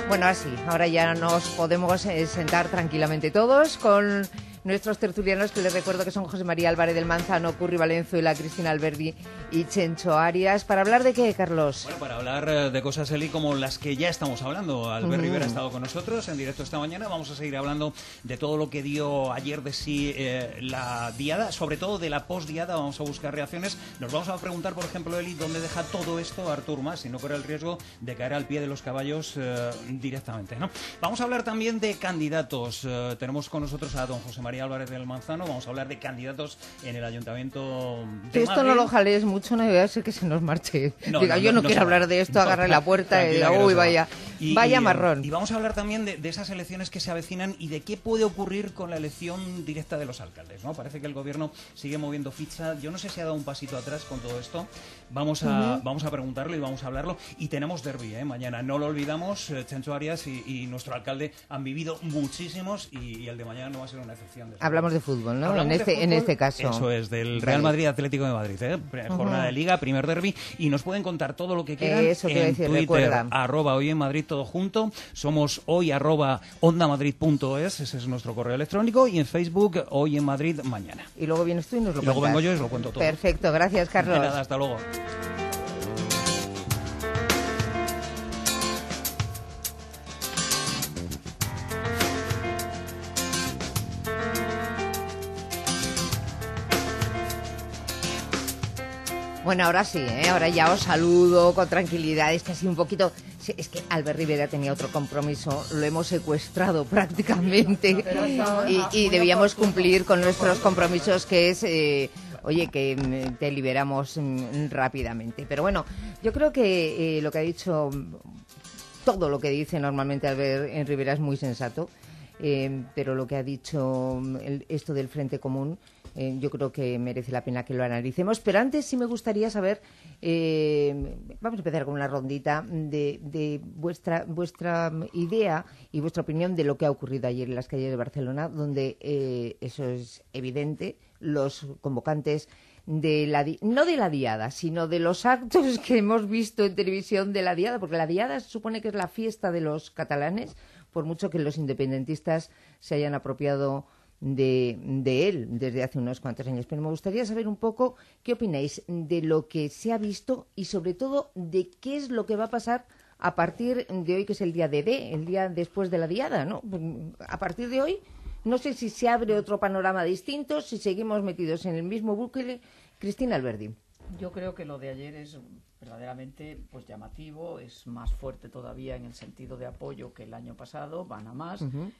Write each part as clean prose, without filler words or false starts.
Bueno, así, ahora ya nos podemos sentar tranquilamente todos con nuestros tertulianos, que les recuerdo que son José María Álvarez del Manzano, Curri Valenzuela, Cristina Alberdi y Chencho Arias. ¿Para hablar de qué, Carlos? Bueno, para hablar de cosas, Eli, como las que ya estamos hablando. Albert Rivera ha estado con nosotros en directo esta mañana. Vamos a seguir hablando de todo lo que dio ayer de sí la diada, sobre todo de la postdiada. Vamos a buscar reacciones. Nos vamos a preguntar, por ejemplo, Eli, ¿dónde deja todo esto Artur Mas? Si no corre el riesgo de caer al pie de los caballos directamente, ¿no? Vamos a hablar también de candidatos. Tenemos con nosotros a don José María Álvarez del Manzano. Vamos a hablar de candidatos en el Ayuntamiento de esto Madrid. No lo jalees mucho, no voy a ser que se nos marche. No, Diga, yo no quiero hablar de esto, agarre la puerta y diga, uy, vaya marrón. Y vamos a hablar también de esas elecciones que se avecinan y de qué puede ocurrir con la elección directa de los alcaldes, ¿no? Parece que el gobierno sigue moviendo ficha. Yo no sé si ha dado un pasito atrás con todo esto. Vamos a preguntarlo y vamos a hablarlo. Y tenemos derbi, mañana. No lo olvidamos. Chencho Arias y nuestro alcalde han vivido muchísimos y el de mañana no va a ser una excepción. Hablamos de fútbol, ¿no? En este caso. Eso es, del Real Madrid Atlético de Madrid, jornada de Liga, primer derbi, y nos pueden contar todo lo que quieran en Twitter, recuerda. @Hoy en Madrid, todo junto. Somos hoy @ondamadrid.es, ese es nuestro correo electrónico, y en Facebook, Hoy en Madrid, mañana. Y luego vienes tú y nos lo cuentas. Luego vengo yo y os lo cuento todo. Perfecto, gracias, Carlos. De nada, hasta luego. Bueno, ahora sí, ahora ya os saludo con tranquilidad. Es que así un poquito... Es que Albert Rivera tenía otro compromiso, lo hemos secuestrado prácticamente y debíamos cumplir con nuestros compromisos, que es... que te liberamos rápidamente. Pero bueno, yo creo que lo que ha dicho, todo lo que dice normalmente Albert Rivera es muy sensato, pero lo que ha dicho esto del Frente Común, yo creo que merece la pena que lo analicemos. Pero antes sí me gustaría saber, vamos a empezar con una rondita de vuestra idea y vuestra opinión de lo que ha ocurrido ayer en las calles de Barcelona, donde eso es evidente. Los convocantes no de la diada, sino de los actos que hemos visto en televisión de la diada, porque la diada se supone que es la fiesta de los catalanes, por mucho que los independentistas se hayan apropiado de él desde hace unos cuantos años. Pero me gustaría saber un poco qué opináis de lo que se ha visto y sobre todo de qué es lo que va a pasar a partir de hoy, que es el día el día después de la diada, ¿no? A partir de hoy no sé si se abre otro panorama distinto, si seguimos metidos en el mismo bucle. Cristina Alberdi. Yo creo que lo de ayer es verdaderamente llamativo, es más fuerte todavía en el sentido de apoyo que el año pasado, van a más.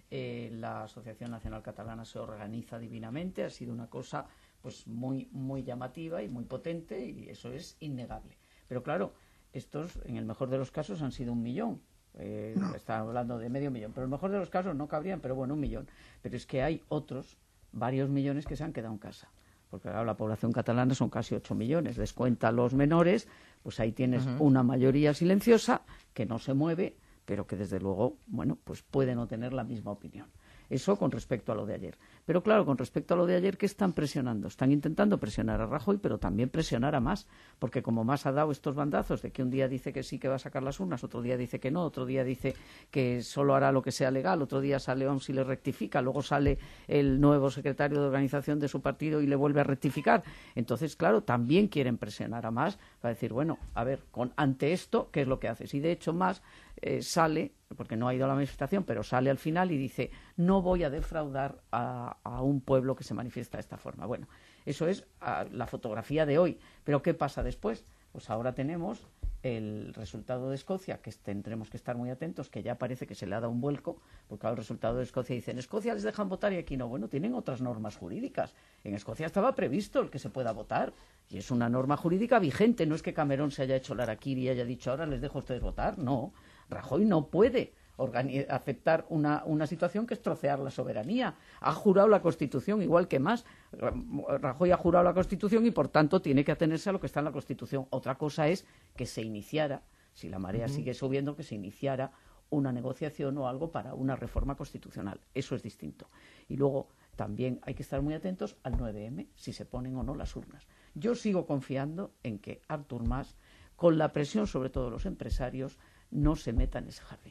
La Asociación Nacional Catalana se organiza divinamente, ha sido una cosa muy, muy llamativa y muy potente, y eso es innegable. Pero claro, estos en el mejor de los casos han sido 1 millón. Está hablando de 500.000, pero en el mejor de los casos no cabrían, pero bueno, 1 millón. Pero es que hay otros, varios millones que se han quedado en casa, porque ahora la población catalana son casi 8 millones, descuenta a los menores, pues ahí tienes una mayoría silenciosa que no se mueve, pero que desde luego, puede no tener la misma opinión. Eso con respecto a lo de ayer. Pero claro, con respecto a lo de ayer, ¿qué están presionando? Están intentando presionar a Rajoy, pero también presionar a Mas, porque como Mas ha dado estos bandazos de que un día dice que sí que va a sacar las urnas, otro día dice que no, otro día dice que solo hará lo que sea legal, otro día sale Homs y le rectifica, luego sale el nuevo secretario de organización de su partido y le vuelve a rectificar. Entonces, claro, también quieren presionar a Mas para decir, bueno, a ver, ante esto, ¿qué es lo que haces? Y de hecho Mas sale, porque no ha ido a la manifestación, pero sale al final y dice, no voy a defraudar a un pueblo que se manifiesta de esta forma. Bueno, eso es la fotografía de hoy. Pero ¿qué pasa después? Pues ahora tenemos el resultado de Escocia, que tendremos que estar muy atentos, que ya parece que se le ha dado un vuelco, porque ahora el resultado de Escocia dice, en Escocia les dejan votar y aquí no. Bueno, tienen otras normas jurídicas. En Escocia estaba previsto el que se pueda votar, y es una norma jurídica vigente. No es que Cameron se haya hecho el harakiri y haya dicho, ahora les dejo a ustedes votar. No, Rajoy no puede aceptar una situación que es trocear la soberanía. Ha jurado la Constitución, igual que Mas. Rajoy ha jurado la Constitución y, por tanto, tiene que atenerse a lo que está en la Constitución. Otra cosa es que se iniciara, si la marea sigue subiendo, que se iniciara una negociación o algo para una reforma constitucional. Eso es distinto. Y luego también hay que estar muy atentos al 9M, si se ponen o no las urnas. Yo sigo confiando en que Artur Mas, con la presión sobre todo de los empresarios, no se meta en ese jardín.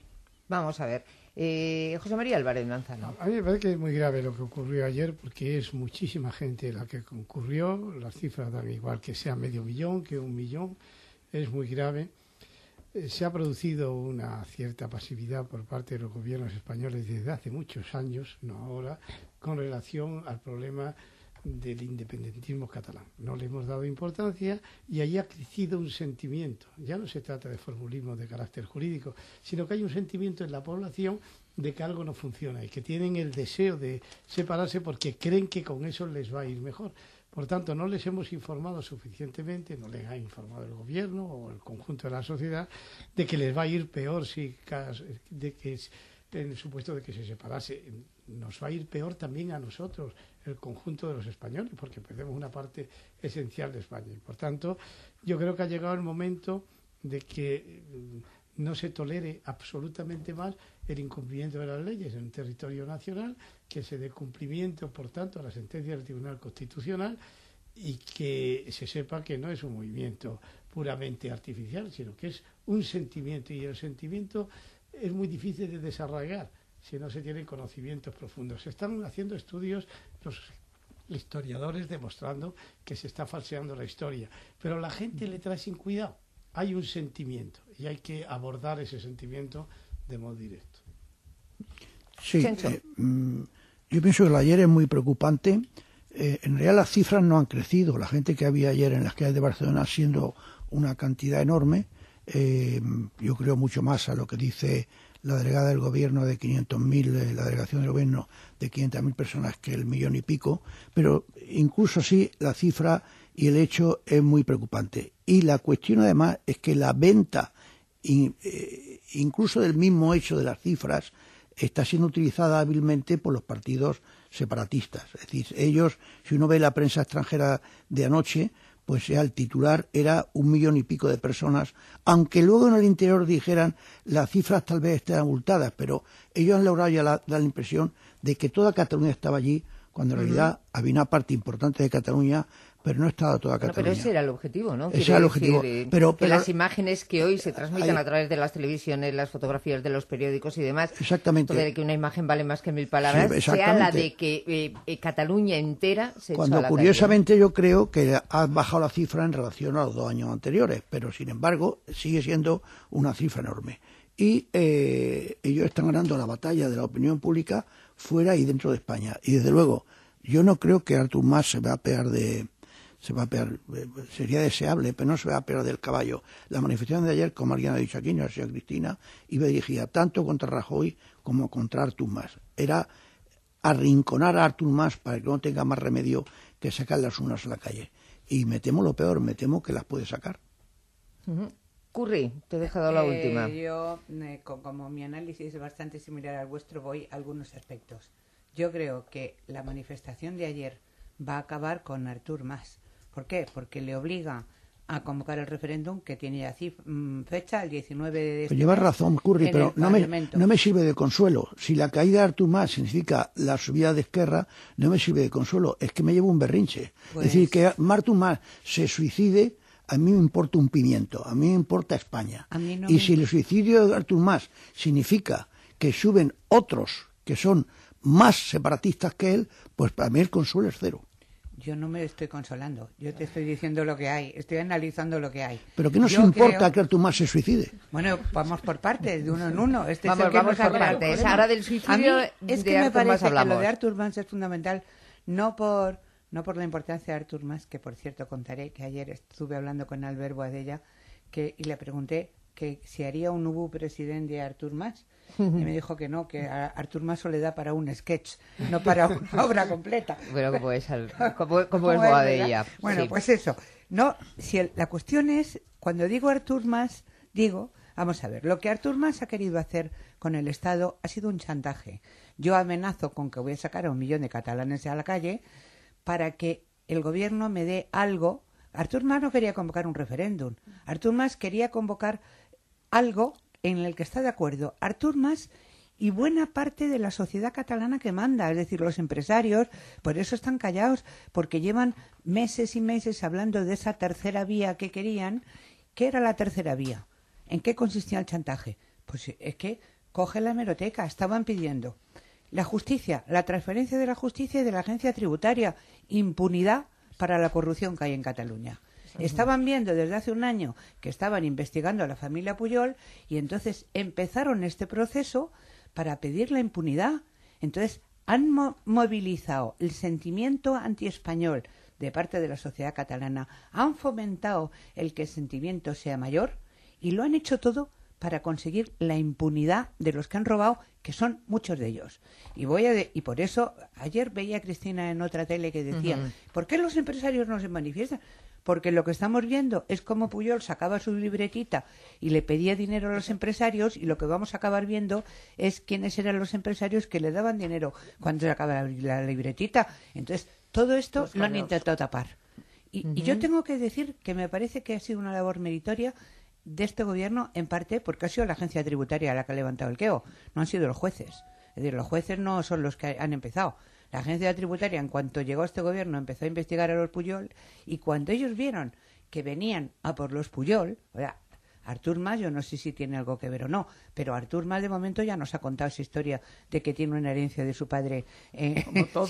Vamos a ver. José María Álvarez Manzano. A mí me parece que es muy grave lo que ocurrió ayer, porque es muchísima gente la que concurrió. Las cifras dan igual que sea 500.000 que 1.000.000. Es muy grave. Se ha producido una cierta pasividad por parte de los gobiernos españoles desde hace muchos años, no ahora, con relación al problema del independentismo catalán. No le hemos dado importancia y allí ha crecido un sentimiento. Ya no se trata de formulismo de carácter jurídico, sino que hay un sentimiento en la población de que algo no funciona y que tienen el deseo de separarse porque creen que con eso les va a ir mejor. Por tanto, no les hemos informado suficientemente, no les ha informado el gobierno o el conjunto de la sociedad de que les va a ir peor de que en el supuesto de que se separase. Nos va a ir peor también a nosotros, el conjunto de los españoles, porque perdemos una parte esencial de España. Y por tanto, yo creo que ha llegado el momento de que no se tolere absolutamente más el incumplimiento de las leyes en un territorio nacional, que se dé cumplimiento, por tanto, a la sentencia del Tribunal Constitucional y que se sepa que no es un movimiento puramente artificial, sino que es un sentimiento, y el sentimiento es muy difícil de desarraigar si no se tienen conocimientos profundos. Se están haciendo estudios los historiadores demostrando que se está falseando la historia, pero la gente le trae sin cuidado. Hay un sentimiento y hay que abordar ese sentimiento de modo directo. Sí, yo pienso que el ayer es muy preocupante. En realidad las cifras no han crecido. La gente que había ayer en las calles de Barcelona siendo una cantidad enorme, yo creo mucho más a lo que dice la delegada del gobierno de 500.000, la delegación del gobierno de 500.000 personas que el 1.000.000 y pico, pero incluso así la cifra y el hecho es muy preocupante. Y la cuestión además es que la venta, incluso del mismo hecho de las cifras, está siendo utilizada hábilmente por los partidos separatistas. Es decir, ellos, si uno ve la prensa extranjera de anoche, pues ya el titular era 1.000.000 y pico de personas, aunque luego en el interior dijeran las cifras tal vez estén abultadas, pero ellos han logrado ya dar la impresión de que toda Cataluña estaba allí, cuando en realidad había una parte importante de Cataluña, pero no estaba toda Cataluña. Pero ese era el objetivo, ¿no? Ese era el objetivo. Pero las imágenes que hoy se transmiten a través de las televisiones, las fotografías de los periódicos y demás, exactamente, de que una imagen vale más que 1.000 palabras, sí, sea la de que Cataluña entera se echó a la calle. Curiosamente yo creo que ha bajado la cifra en relación a los 2 años anteriores, pero sin embargo sigue siendo una cifra enorme. Y ellos están ganando la batalla de la opinión pública fuera y dentro de España. Y desde luego, yo no creo que Artur Mas se va a pegar, sería deseable, pero no se va a pegar del caballo. La manifestación de ayer, como alguien ha dicho aquí, no ha sido Cristina, iba dirigida tanto contra Rajoy como contra Artur Mas. Era arrinconar a Artur Mas para que no tenga más remedio que sacar las urnas a la calle. Y me temo lo peor, me temo que las puede sacar. Curry, te he dejado la última. Yo, como mi análisis es bastante similar al vuestro, voy a algunos aspectos. Yo creo que la manifestación de ayer va a acabar con Artur Mas. ¿Por qué? Porque le obliga a convocar el referéndum que tiene ya fecha, el 19 de este mes. Llevas razón, Curry, pero no me sirve de consuelo. Si la caída de Artur Mas significa la subida de Esquerra, no me sirve de consuelo. Es que me llevo un berrinche. Pues... Es decir, que Artur Mas se suicide, a mí me importa un pimiento, a mí me importa España. Y si el suicidio de Artur Mas significa que suben otros que son más separatistas que él, pues para mí el consuelo es cero. Yo no me estoy consolando, yo te estoy diciendo lo que hay, estoy analizando lo que hay. ¿Pero qué nos importa que Artur Mas se suicide? Bueno, vamos por partes, de uno en uno. Vamos por partes. Ahora del suicidio es que me parece que lo de Artur Mas es fundamental, no por la importancia de Artur Mas, que por cierto contaré que ayer estuve hablando con Albert Boadella y le pregunté que si haría un nuevo presidente de Artur Mas. Y me dijo que no, que a Artur Mas solo le da para un sketch, no para una obra completa. Bueno, como es Boadella. Bueno, sí. Pues eso. No, la cuestión es, cuando digo Artur Mas, vamos a ver, lo que Artur Mas ha querido hacer con el Estado ha sido un chantaje. Yo amenazo con que voy a sacar a 1.000.000 de catalanes a la calle para que el gobierno me dé algo. Artur Mas no quería convocar un referéndum. Artur Mas quería convocar algo en el que está de acuerdo Artur Mas y buena parte de la sociedad catalana que manda, es decir, los empresarios, por eso están callados, porque llevan meses y meses hablando de esa tercera vía que querían. ¿Qué era la tercera vía? ¿En qué consistía el chantaje? Pues es que coge la hemeroteca, estaban pidiendo la justicia, la transferencia de la justicia y de la agencia tributaria, impunidad para la corrupción que hay en Cataluña. Estaban viendo desde hace un año que estaban investigando a la familia Pujol y entonces empezaron este proceso para pedir la impunidad. Entonces han movilizado el sentimiento antiespañol de parte de la sociedad catalana, han fomentado el que el sentimiento sea mayor y lo han hecho todo para conseguir la impunidad de los que han robado, que son muchos de ellos. Y por eso ayer veía a Cristina en otra tele que decía, ¿por qué los empresarios no se manifiestan? Porque lo que estamos viendo es cómo Pujol sacaba su libretita y le pedía dinero a los empresarios, y lo que vamos a acabar viendo es quiénes eran los empresarios que le daban dinero cuando sacaba la libretita. Entonces, todo esto lo han intentado tapar. Y yo tengo que decir que me parece que ha sido una labor meritoria de este gobierno, en parte porque ha sido la agencia tributaria la que ha levantado el queo, no han sido los jueces. Es decir, los jueces no son los que han empezado. La agencia tributaria, en cuanto llegó a este gobierno, empezó a investigar a los Pujol, y cuando ellos vieron que venían a por los Pujol, o sea, Artur Mas, yo no sé si tiene algo que ver o no, pero Artur Mas de momento ya nos ha contado esa historia de que tiene una herencia de su padre en su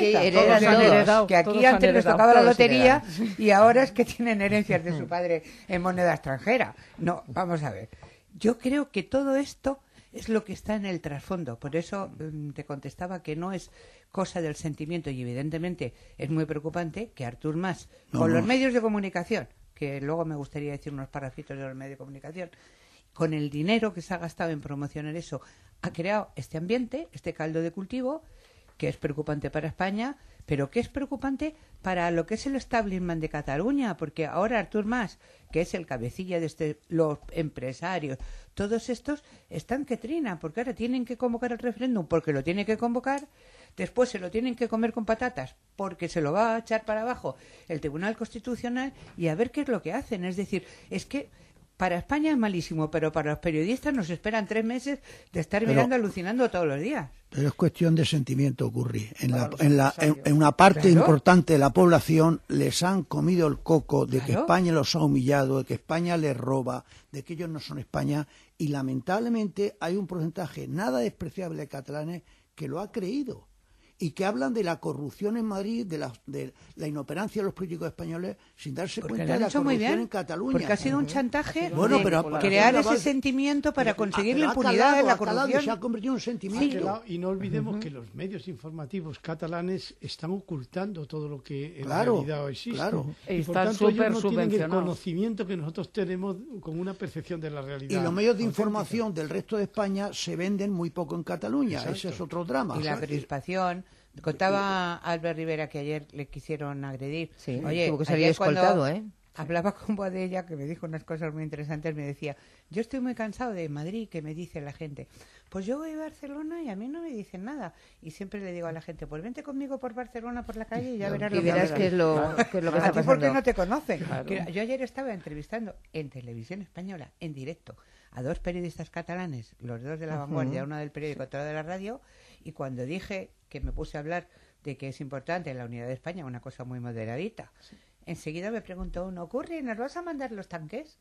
vida, que aquí antes les tocaba la lotería y ahora es que tienen herencias de su padre en moneda extranjera. No, vamos a ver. Yo creo que todo esto es lo que está en el trasfondo. Por eso te contestaba que no es cosa del sentimiento, y evidentemente es muy preocupante que Artur Mas, con los medios de comunicación, que luego me gustaría decir unos párrafitos de los medios de comunicación, con el dinero que se ha gastado en promocionar eso, ha creado este ambiente, este caldo de cultivo, que es preocupante para España, pero que es preocupante para lo que es el establishment de Cataluña, porque ahora Artur Mas, que es el cabecilla de los empresarios, todos estos están que trina, porque ahora tienen que convocar el referéndum, porque lo tienen que convocar, después se lo tienen que comer con patatas, porque se lo va a echar para abajo el Tribunal Constitucional, y a ver qué es lo que hacen. Es decir, es que para España es malísimo, pero para los periodistas nos esperan 3 meses de estar mirando, alucinando todos los días. Pero es cuestión de sentimiento, ocurrir. En una parte importante de la población les han comido el coco de que España los ha humillado, de que España les roba, de que ellos no son España, y lamentablemente hay un porcentaje nada despreciable de catalanes que lo ha creído, y que hablan de la corrupción en Madrid, de la inoperancia de los políticos españoles, sin darse cuenta de la corrupción en Cataluña. Porque ha sido un chantaje pero crear ese sentimiento para conseguir la impunidad de la corrupción. Se ha convertido en un sentimiento. Y no olvidemos que los medios informativos catalanes están ocultando todo lo que en realidad existe. Y por tanto ellos no tienen el conocimiento que nosotros tenemos con una percepción de la realidad. Y los medios de información del resto de España se venden muy poco en Cataluña. Exacto. Ese es otro drama. Y la crispación. Contaba Albert Rivera que ayer le quisieron agredir. Sí, oye, tuvo que salir escoltado, hablaba con Boadella, que me dijo unas cosas muy interesantes, me decía, yo estoy muy cansado de Madrid, que me dice la gente, pues yo voy a Barcelona y a mí no me dicen nada. Y siempre le digo a la gente, pues vente conmigo por Barcelona, por la calle, y ya verás qué es lo que está pasando. A ti porque no te conocen. Claro. Yo ayer estaba entrevistando en Televisión Española, en directo, a 2 periodistas catalanes, los 2 de La Vanguardia, uno del periódico, otro de la radio, y cuando dije que me puse a hablar de que es importante la unidad de España, una cosa muy moderadita, enseguida me preguntó uno, ¿ocurre? ¿Nos vas a mandar los tanques?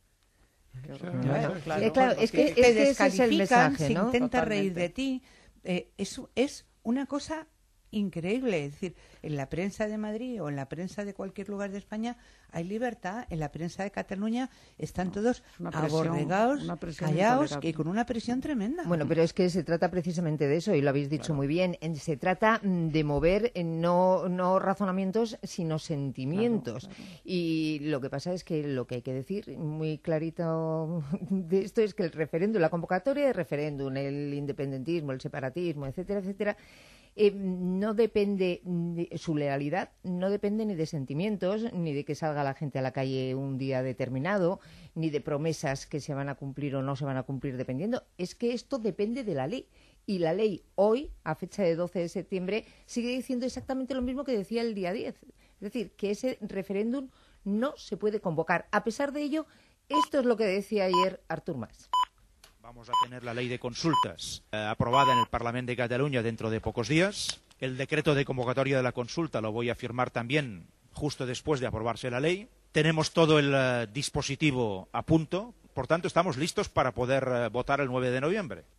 Claro, es que te descalifican, es el mensaje, ¿no? se intenta reír de ti. Es una cosa increíble. Es decir, en la prensa de Madrid o en la prensa de cualquier lugar de España hay libertad. En la prensa de Cataluña están todos aborregados, callados y con una presión tremenda. Bueno, pero es que se trata precisamente de eso, y lo habéis dicho muy bien. Se trata de mover no razonamientos, sino sentimientos. Y lo que pasa es que lo que hay que decir muy clarito de esto es que el referéndum, la convocatoria de referéndum, el independentismo, el separatismo, etcétera, etcétera, no depende de su lealidad, no depende ni de sentimientos, ni de que salga la gente a la calle un día determinado, ni de promesas que se van a cumplir o no se van a cumplir dependiendo. Es que esto depende de la ley. Y la ley hoy, a fecha de 12 de septiembre, sigue diciendo exactamente lo mismo que decía el día 10. Es decir, que ese referéndum no se puede convocar. A pesar de ello, esto es lo que decía ayer Artur Mas. Vamos a tener la ley de consultas aprobada en el Parlamento de Cataluña dentro de pocos días. El decreto de convocatoria de la consulta lo voy a firmar también justo después de aprobarse la ley. Tenemos todo el dispositivo a punto, por tanto estamos listos para poder votar el 9 de noviembre.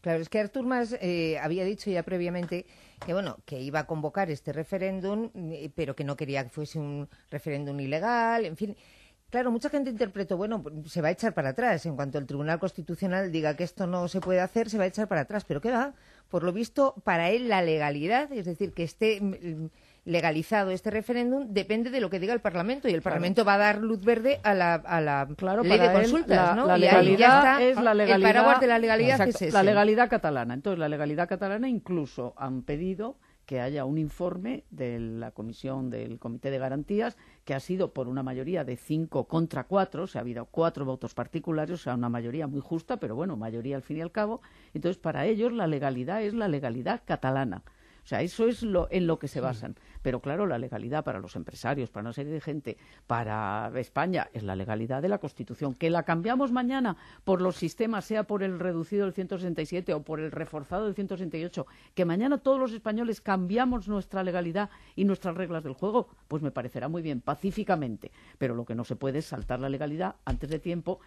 Claro, es que Artur Mas había dicho ya previamente que bueno, que iba a convocar este referéndum, pero que no quería que fuese un referéndum ilegal, en fin. Claro, mucha gente interpretó, bueno, se va a echar para atrás. En cuanto el Tribunal Constitucional diga que esto no se puede hacer, se va a echar para atrás. Pero ¿qué va? Por lo visto, para él la legalidad, es decir, que esté legalizado este referéndum, depende de lo que diga el Parlamento. Y el Parlamento va a dar luz verde a la ley de consultas, ¿no? La legalidad es la legalidad. El paraguas de la legalidad, exacto, es ese. La legalidad catalana. Entonces, la legalidad catalana incluso han pedido que haya un informe de la comisión del Comité de Garantías, que ha sido por una mayoría de 5 contra 4, o sea, ha habido 4 votos particulares, o sea, una mayoría muy justa, pero bueno, mayoría al fin y al cabo. Entonces, para ellos la legalidad es la legalidad catalana. O sea, eso es en lo que se basan. Pero claro, la legalidad para los empresarios, para una serie de gente, para España, es la legalidad de la Constitución. Que la cambiamos mañana por los sistemas, sea por el reducido del 167 o por el reforzado del 168, que mañana todos los españoles cambiamos nuestra legalidad y nuestras reglas del juego, pues me parecerá muy bien, pacíficamente. Pero lo que no se puede es saltar la legalidad antes de tiempo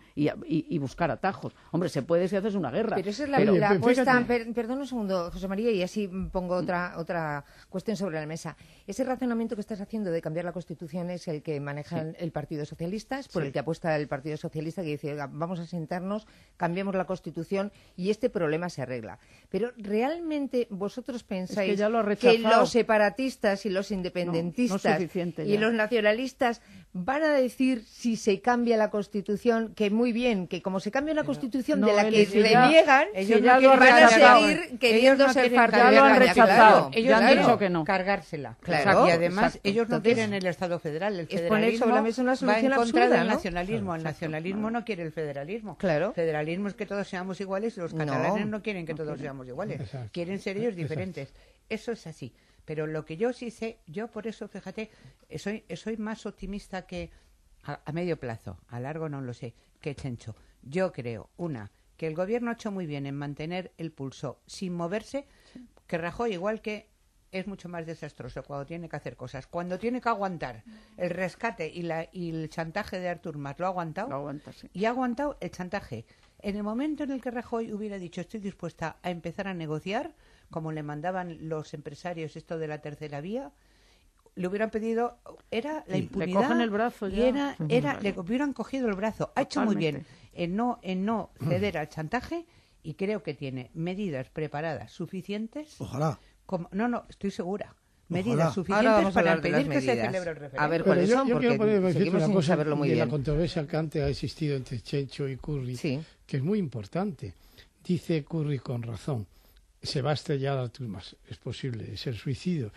y buscar atajos. Hombre, se puede si haces una guerra. Pero esa es la apuesta. Perdón un segundo, José María, y así pongo otra cuestión sobre la mesa. Ese razonamiento que estás haciendo de cambiar la Constitución es el que maneja el Partido Socialista, es por el que apuesta el Partido Socialista, que dice, vamos a sentarnos, cambiemos la Constitución y este problema se arregla. Pero ¿realmente vosotros pensáis que los separatistas y los independentistas y los nacionalistas van a decir, si se cambia la Constitución, que muy bien, que como se cambia una Constitución de la que reniegan, ellos van a seguir queriendo ser parte de la rechazado. Ellos han dicho que no. Cargársela. Claro, y además exacto. ellos no Entonces, quieren el Estado federal. El es poner federalismo sobre la mesa una va solución en contra absurda, del ¿no? nacionalismo. El nacionalismo no quiere el federalismo. Claro. El federalismo es que todos seamos iguales y los catalanes no quieren que todos seamos iguales. Exacto. Quieren ser ellos diferentes. Eso es así. Pero lo que yo sí sé, yo por eso, fíjate, soy más optimista que a medio plazo, a largo no lo sé, que Chencho. Yo creo, que el gobierno ha hecho muy bien en mantener el pulso sin moverse, que Rajoy, igual que es mucho más desastroso cuando tiene que hacer cosas. Cuando tiene que aguantar el rescate y el chantaje de Artur Mas, lo ha aguantado. Lo aguanta, sí. Y ha aguantado el chantaje. En el momento en el que Rajoy hubiera dicho estoy dispuesta a empezar a negociar, como le mandaban los empresarios esto de la tercera vía, le hubieran pedido, era la impunidad. Le cogen el brazo ya. Le hubieran cogido el brazo. Ha hecho muy bien en no ceder al chantaje y creo que tiene medidas preparadas suficientes. Ojalá. Estoy segura. Ojalá. Medidas suficientes para impedir que se celebre el referéndum. A ver, ¿cuáles son? Yo quiero Porque poner seguimos una sin cosa saberlo muy de bien. la controversia que antes ha existido entre Chencho y Curri, que es muy importante. Dice Curri con razón, se va a estrellar Artur Mas, es posible, es el suicidio.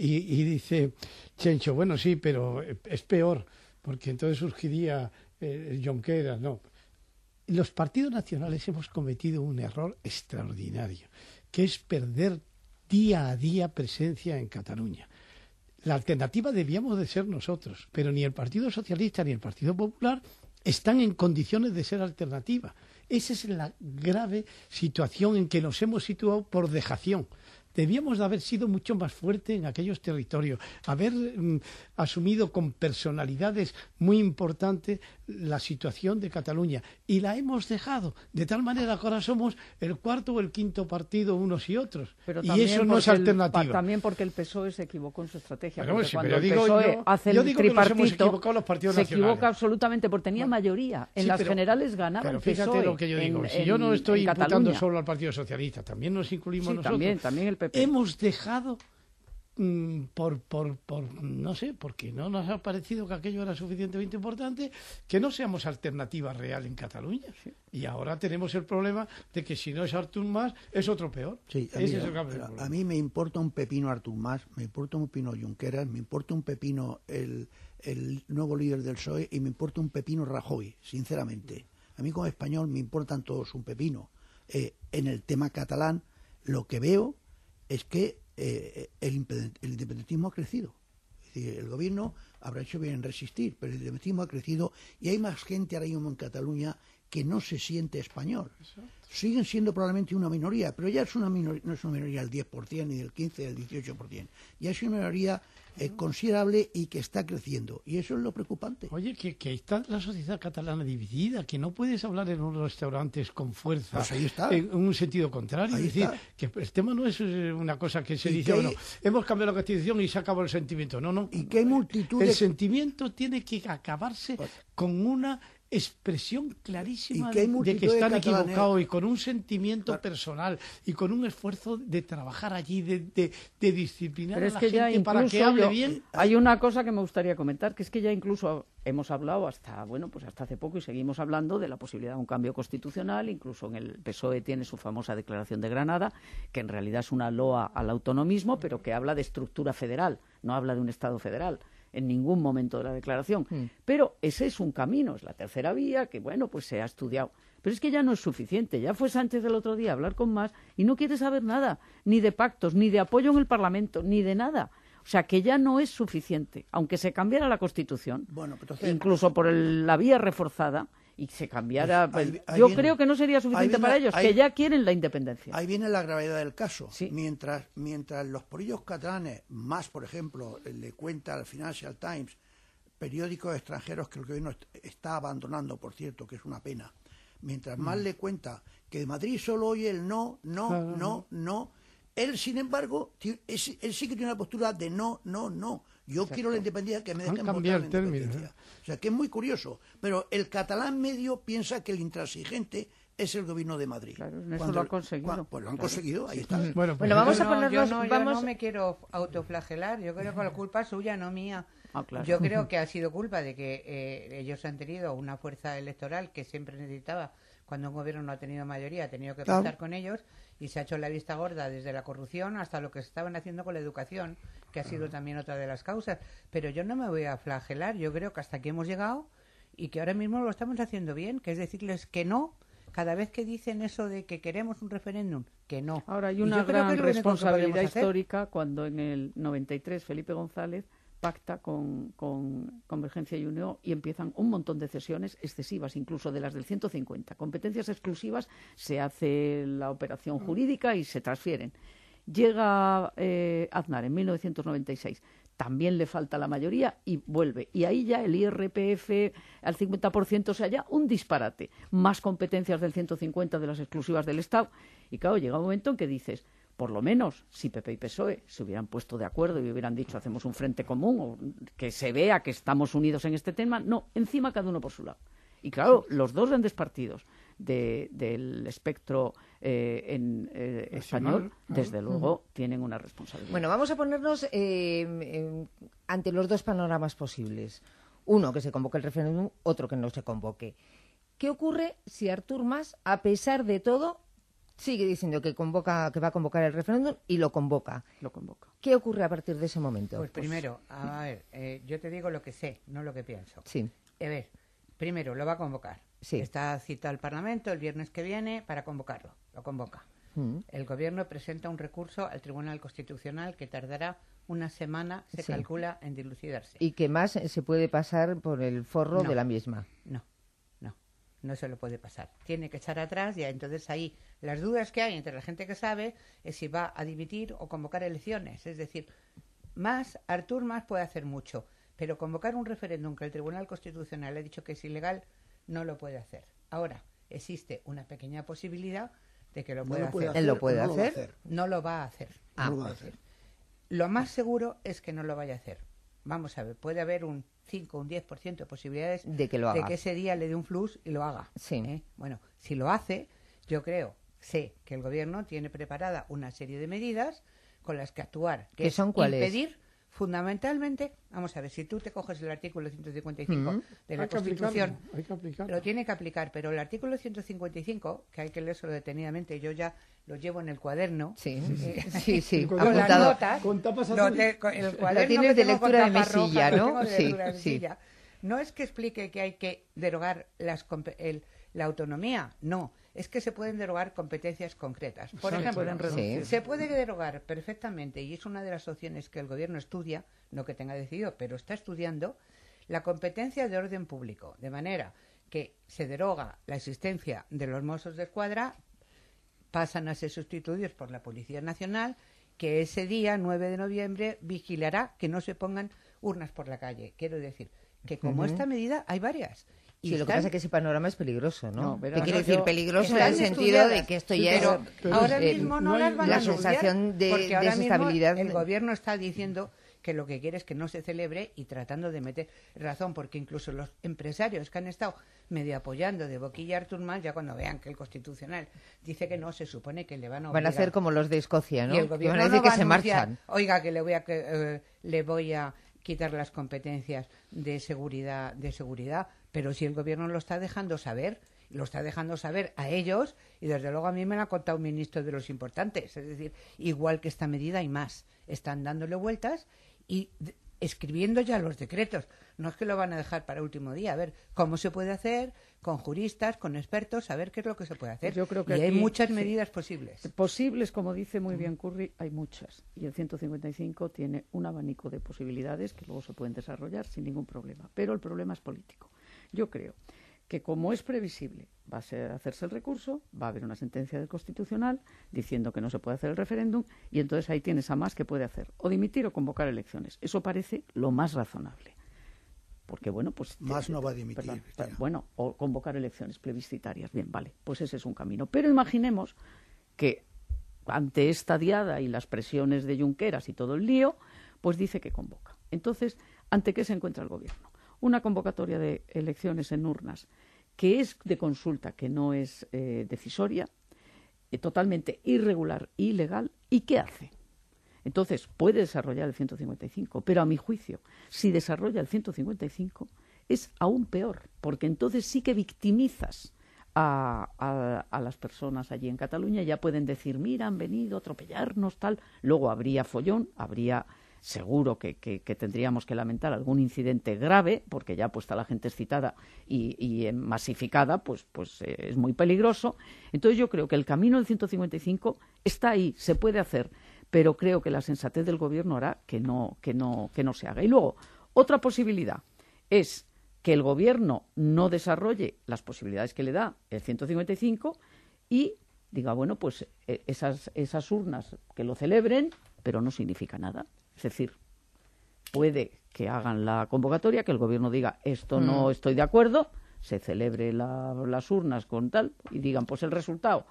Y dice Chencho, bueno, sí, pero es peor, porque entonces surgiría Junqueras, no. Los partidos nacionales hemos cometido un error extraordinario, que es perder día a día presencia en Cataluña. La alternativa debíamos de ser nosotros, pero ni el Partido Socialista ni el Partido Popular están en condiciones de ser alternativa. Esa es la grave situación en que nos hemos situado por dejación. Debíamos de haber sido mucho más fuertes en aquellos territorios, haber asumido con personalidades muy importantes la situación de Cataluña, y la hemos dejado, de tal manera que ahora somos el cuarto o el quinto partido unos y otros, pero y eso no es alternativa. También porque el PSOE se equivocó en su estrategia. Pero, sí, cuando pero el PSOE hace el tripartito, los partidos se nacionales. equivoca absolutamente, porque tenía mayoría. En las generales ganaba pero el PSOE. fíjate lo que yo digo, si yo no estoy imputando solo al Partido Socialista, también nos incluimos nosotros. También el PP. Hemos dejado no sé, porque no nos ha parecido que aquello era suficientemente importante, que no seamos alternativa real en Cataluña. Sí. Y ahora tenemos el problema de que si no es Artur Mas, es otro peor. Sí, a mí me importa un pepino Artur Mas, me importa un pepino Junqueras, me importa un pepino el nuevo líder del PSOE y me importa un pepino Rajoy, sinceramente. A mí como español me importan todos un pepino. En el tema catalán, lo que veo es que el independentismo ha crecido. Es decir, el gobierno habrá hecho bien en resistir, pero el independentismo ha crecido y hay más gente ahora mismo en Cataluña que no se siente español. Exacto. Siguen siendo probablemente una minoría, pero ya es una minoría, no es una minoría del 10%, ni del 15%, del 18%. Ya es una minoría considerable y que está creciendo. Y eso es lo preocupante. Oye, que está la sociedad catalana dividida, que no puedes hablar en unos restaurantes con fuerza, pues ahí está. En un sentido contrario. Ahí es decir, está. que el tema no es una cosa que se Y dice, que hay- bueno, hemos cambiado la Constitución y se acabó el sentimiento. No, no. Y que hay multitud El de... sentimiento tiene que acabarse con una expresión clarísima Y que hay de que multitud de están catalanes- equivocados y con un sentimiento personal y con un esfuerzo de trabajar allí, de disciplinar Pero a es la que ya gente para incluso que hable bien. hay una cosa que me gustaría comentar, que es que ya incluso hemos hablado hasta hace poco y seguimos hablando de la posibilidad de un cambio constitucional. Incluso en el PSOE tiene su famosa Declaración de Granada, que en realidad es una loa al autonomismo, pero que habla de estructura federal, no habla de un Estado federal en ningún momento de la declaración. Pero ese es un camino, es la tercera vía que, pues se ha estudiado. Pero es que ya no es suficiente. Ya fue Sánchez el otro día a hablar con Mas y no quiere saber nada, ni de pactos, ni de apoyo en el Parlamento, ni de nada. O sea, que ya no es suficiente. Aunque se cambiara la Constitución, Bueno, pues entonces- incluso por la vía reforzada, y se cambiara... Pues ahí yo viene- creo que no sería suficiente ahí viene- para ellos, ahí- que ya quieren la independencia. Ahí viene la gravedad del caso. Sí. Mientras los políticos catalanes, más por ejemplo, le cuenta al Financial Times, periódicos extranjeros que el gobierno está abandonando, por cierto, que es una pena. Mientras más le cuenta que de Madrid solo oye el no, él, sin embargo, él sí que tiene una postura de no. Yo quiero la independencia, que me dejen votar cambiado la el término, independencia. O sea, que es muy curioso. Pero el catalán medio piensa que el intransigente es el gobierno de Madrid. Claro, eso lo han conseguido. Pues lo han conseguido, ahí está. Bueno, pues Bueno, vamos a No, ponernos... yo no me quiero autoflagelar. Yo creo que la culpa es suya, no mía. Ah, claro. Yo creo que ha sido culpa de que ellos han tenido una fuerza electoral que siempre necesitaba. Cuando un gobierno no ha tenido mayoría, ha tenido que Claro. pactar con ellos y se ha hecho la vista gorda desde la corrupción hasta lo que estaban haciendo con la educación, que ha sido también otra de las causas. Pero yo no me voy a flagelar. Yo creo que hasta aquí hemos llegado y que ahora mismo lo estamos haciendo bien, que es decirles que no. Cada vez que dicen eso de que queremos un referéndum, que no. Ahora hay Y una yo creo que gran es lo único que responsabilidad podemos hacer. histórica cuando en el 93 Felipe González pacta con Convergencia y Unión y empiezan un montón de cesiones excesivas, incluso de las del 150. Competencias exclusivas, se hace la operación jurídica y se transfieren. Llega Aznar en 1996, también le falta la mayoría y vuelve. Y ahí ya el IRPF al 50%, o sea, ya un disparate. Más competencias del 150 de las exclusivas del Estado. Y claro, llega un momento en que dices, por lo menos, si PP y PSOE se hubieran puesto de acuerdo y hubieran dicho hacemos un frente común o que se vea que estamos unidos en este tema, no, encima cada uno por su lado. Y claro, los dos grandes partidos del espectro español, desde luego, tienen una responsabilidad. Bueno, vamos a ponernos ante los dos panoramas posibles. Uno, que se convoque el referéndum, otro, que no se convoque. ¿Qué ocurre si Artur Mas, a pesar de todo, sigue diciendo que va a convocar el referéndum y lo convoca? Lo convoca. ¿Qué ocurre a partir de ese momento? Pues primero, a ver, yo te digo lo que sé, no lo que pienso. Sí. A ver, primero, lo va a convocar. Sí. Está citado al Parlamento el viernes que viene para convocarlo. Lo convoca. El Gobierno presenta un recurso al Tribunal Constitucional que tardará una semana, se Sí. calcula, en dilucidarse. ¿Y qué más se puede pasar por el forro No. de la misma? No se lo puede pasar. Tiene que echar atrás y entonces ahí las dudas que hay entre la gente que sabe es si va a dimitir o convocar elecciones. Es decir, Artur Mas puede hacer mucho, pero convocar un referéndum que el Tribunal Constitucional ha dicho que es ilegal, no lo puede hacer. Ahora, existe una pequeña posibilidad de que lo pueda hacer. ¿Él lo puede no va a hacer? No lo va a hacer. No lo va a hacer. Lo más seguro es que no lo vaya a hacer. Vamos a ver, puede haber un 5 o un 10% de posibilidades De que lo haga. de que ese día le dé un flux y lo haga. Sí. Bueno, si lo hace, yo sé que el Gobierno tiene preparada una serie de medidas con las que actuar. ¿Qué es son cuáles? impedir, fundamentalmente, vamos a ver, si tú te coges el artículo 155 de la Hay que Constitución, aplicarlo, hay que aplicarlo. lo tiene que aplicar, pero el artículo 155, que hay que leerlo detenidamente, yo ya lo llevo en el cuaderno. Sí, sí, Con las apuntado. notas, Con tapas lo azules. el cuaderno tienes que de tengo con lectura de tapa roja, mesilla, lo ¿no? tengo de Sí, lectura de sí. mesilla. No es que explique que hay que derogar la autonomía, no. Es que se pueden derogar competencias concretas. Por Exacto. ejemplo, Sí. se puede derogar perfectamente, y es una de las opciones que el Gobierno estudia, no que tenga decidido, pero está estudiando, la competencia de orden público, de manera que se deroga la existencia de los Mossos de Escuadra, pasan a ser sustituidos por la Policía Nacional, que ese día, 9 de noviembre, vigilará que no se pongan urnas por la calle. Quiero decir que como esta medida hay varias. Y sí, lo que pasa es que ese panorama es peligroso, ¿no? pero te quiero decir peligroso en están el sentido estudiadas, de que esto ya es... pero ahora mismo no las van a la anunciar, sensación de porque ahora desestabilidad. mismo el gobierno está diciendo que lo que quiere es que no se celebre y tratando de meter razón, porque incluso los empresarios que han estado medio apoyando de boquilla a Artur Mas, ya cuando vean que el Constitucional dice que no, se supone que le van a obligar. Van a hacer como los de Escocia, ¿no? Y el gobierno van a decir no que va se anunciar, marchan. oiga, que le voy a quitar las competencias de seguridad, pero si el gobierno lo está dejando saber a ellos, y desde luego a mí me lo ha contado un ministro de los importantes, es decir, igual que esta medida hay más, están dándole vueltas y escribiendo ya los decretos, no es que lo van a dejar para último día, a ver cómo se puede hacer, con juristas, con expertos, a ver qué es lo que se puede hacer. Yo creo que y hay aquí, muchas medidas posibles. Posibles, como dice muy bien Curri, hay muchas. Y el 155 tiene un abanico de posibilidades que luego se pueden desarrollar sin ningún problema. Pero el problema es político. Yo creo que como es previsible, va a hacerse el recurso, va a haber una sentencia del Constitucional diciendo que no se puede hacer el referéndum y entonces ahí tienes a Mas que puede hacer o dimitir o convocar elecciones. Eso parece lo más razonable. Porque, bueno, pues... Mas no va a dimitir. Bueno, o convocar elecciones plebiscitarias. Bien, vale, pues ese es un camino. Pero imaginemos que ante esta diada y las presiones de Junqueras y todo el lío, pues dice que convoca. Entonces, ¿ante qué se encuentra el gobierno? Una convocatoria de elecciones en urnas que es de consulta, que no es decisoria, totalmente irregular, ilegal, ¿y qué hace? Entonces, puede desarrollar el 155, pero a mi juicio, si desarrolla el 155, es aún peor, porque entonces sí que victimizas a las personas allí en Cataluña, ya pueden decir, mira, han venido a atropellarnos, tal, luego habría follón, habría... Seguro que tendríamos que lamentar algún incidente grave, porque ya puesta la gente excitada y masificada, pues es muy peligroso. Entonces yo creo que el camino del 155 está ahí, se puede hacer, pero creo que la sensatez del gobierno hará que no se haga. Y luego, otra posibilidad es que el gobierno no desarrolle las posibilidades que le da el 155 y diga, bueno, pues esas urnas que lo celebren, pero no significa nada. Es decir, puede que hagan la convocatoria, que el gobierno diga esto no estoy de acuerdo, se celebre las urnas con tal y digan pues el resultado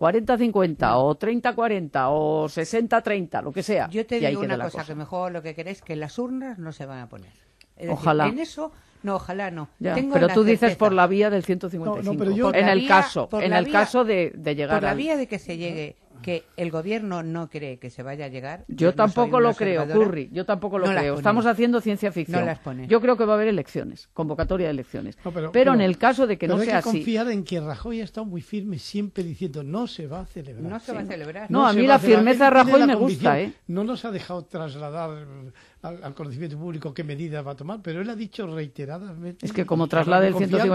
40-50 o 30-40 o 60-30, lo que sea. Yo te digo una cosa, que mejor lo que queréis, que las urnas no se van a poner. Es decir, ojalá. En eso, no, ojalá no. Ya, Tengo pero tú dices certeza. por la vía del 155. No, pero yo... En el caso de llegar por la vía de que se llegue, que el gobierno no cree que se vaya a llegar. Yo tampoco lo creo, Curri, yo tampoco lo creo. Estamos haciendo ciencia ficción. No las pone. Yo creo que va a haber elecciones, convocatoria de elecciones. No, pero en el caso de que no sea así... hay que confiar en que Rajoy ha estado muy firme siempre diciendo no se va a celebrar. No se va a celebrar. No, a mí la firmeza de Rajoy me gusta, ¿eh? No nos ha dejado trasladar al conocimiento público qué medidas va a tomar, pero él ha dicho reiteradamente... Es que como traslade el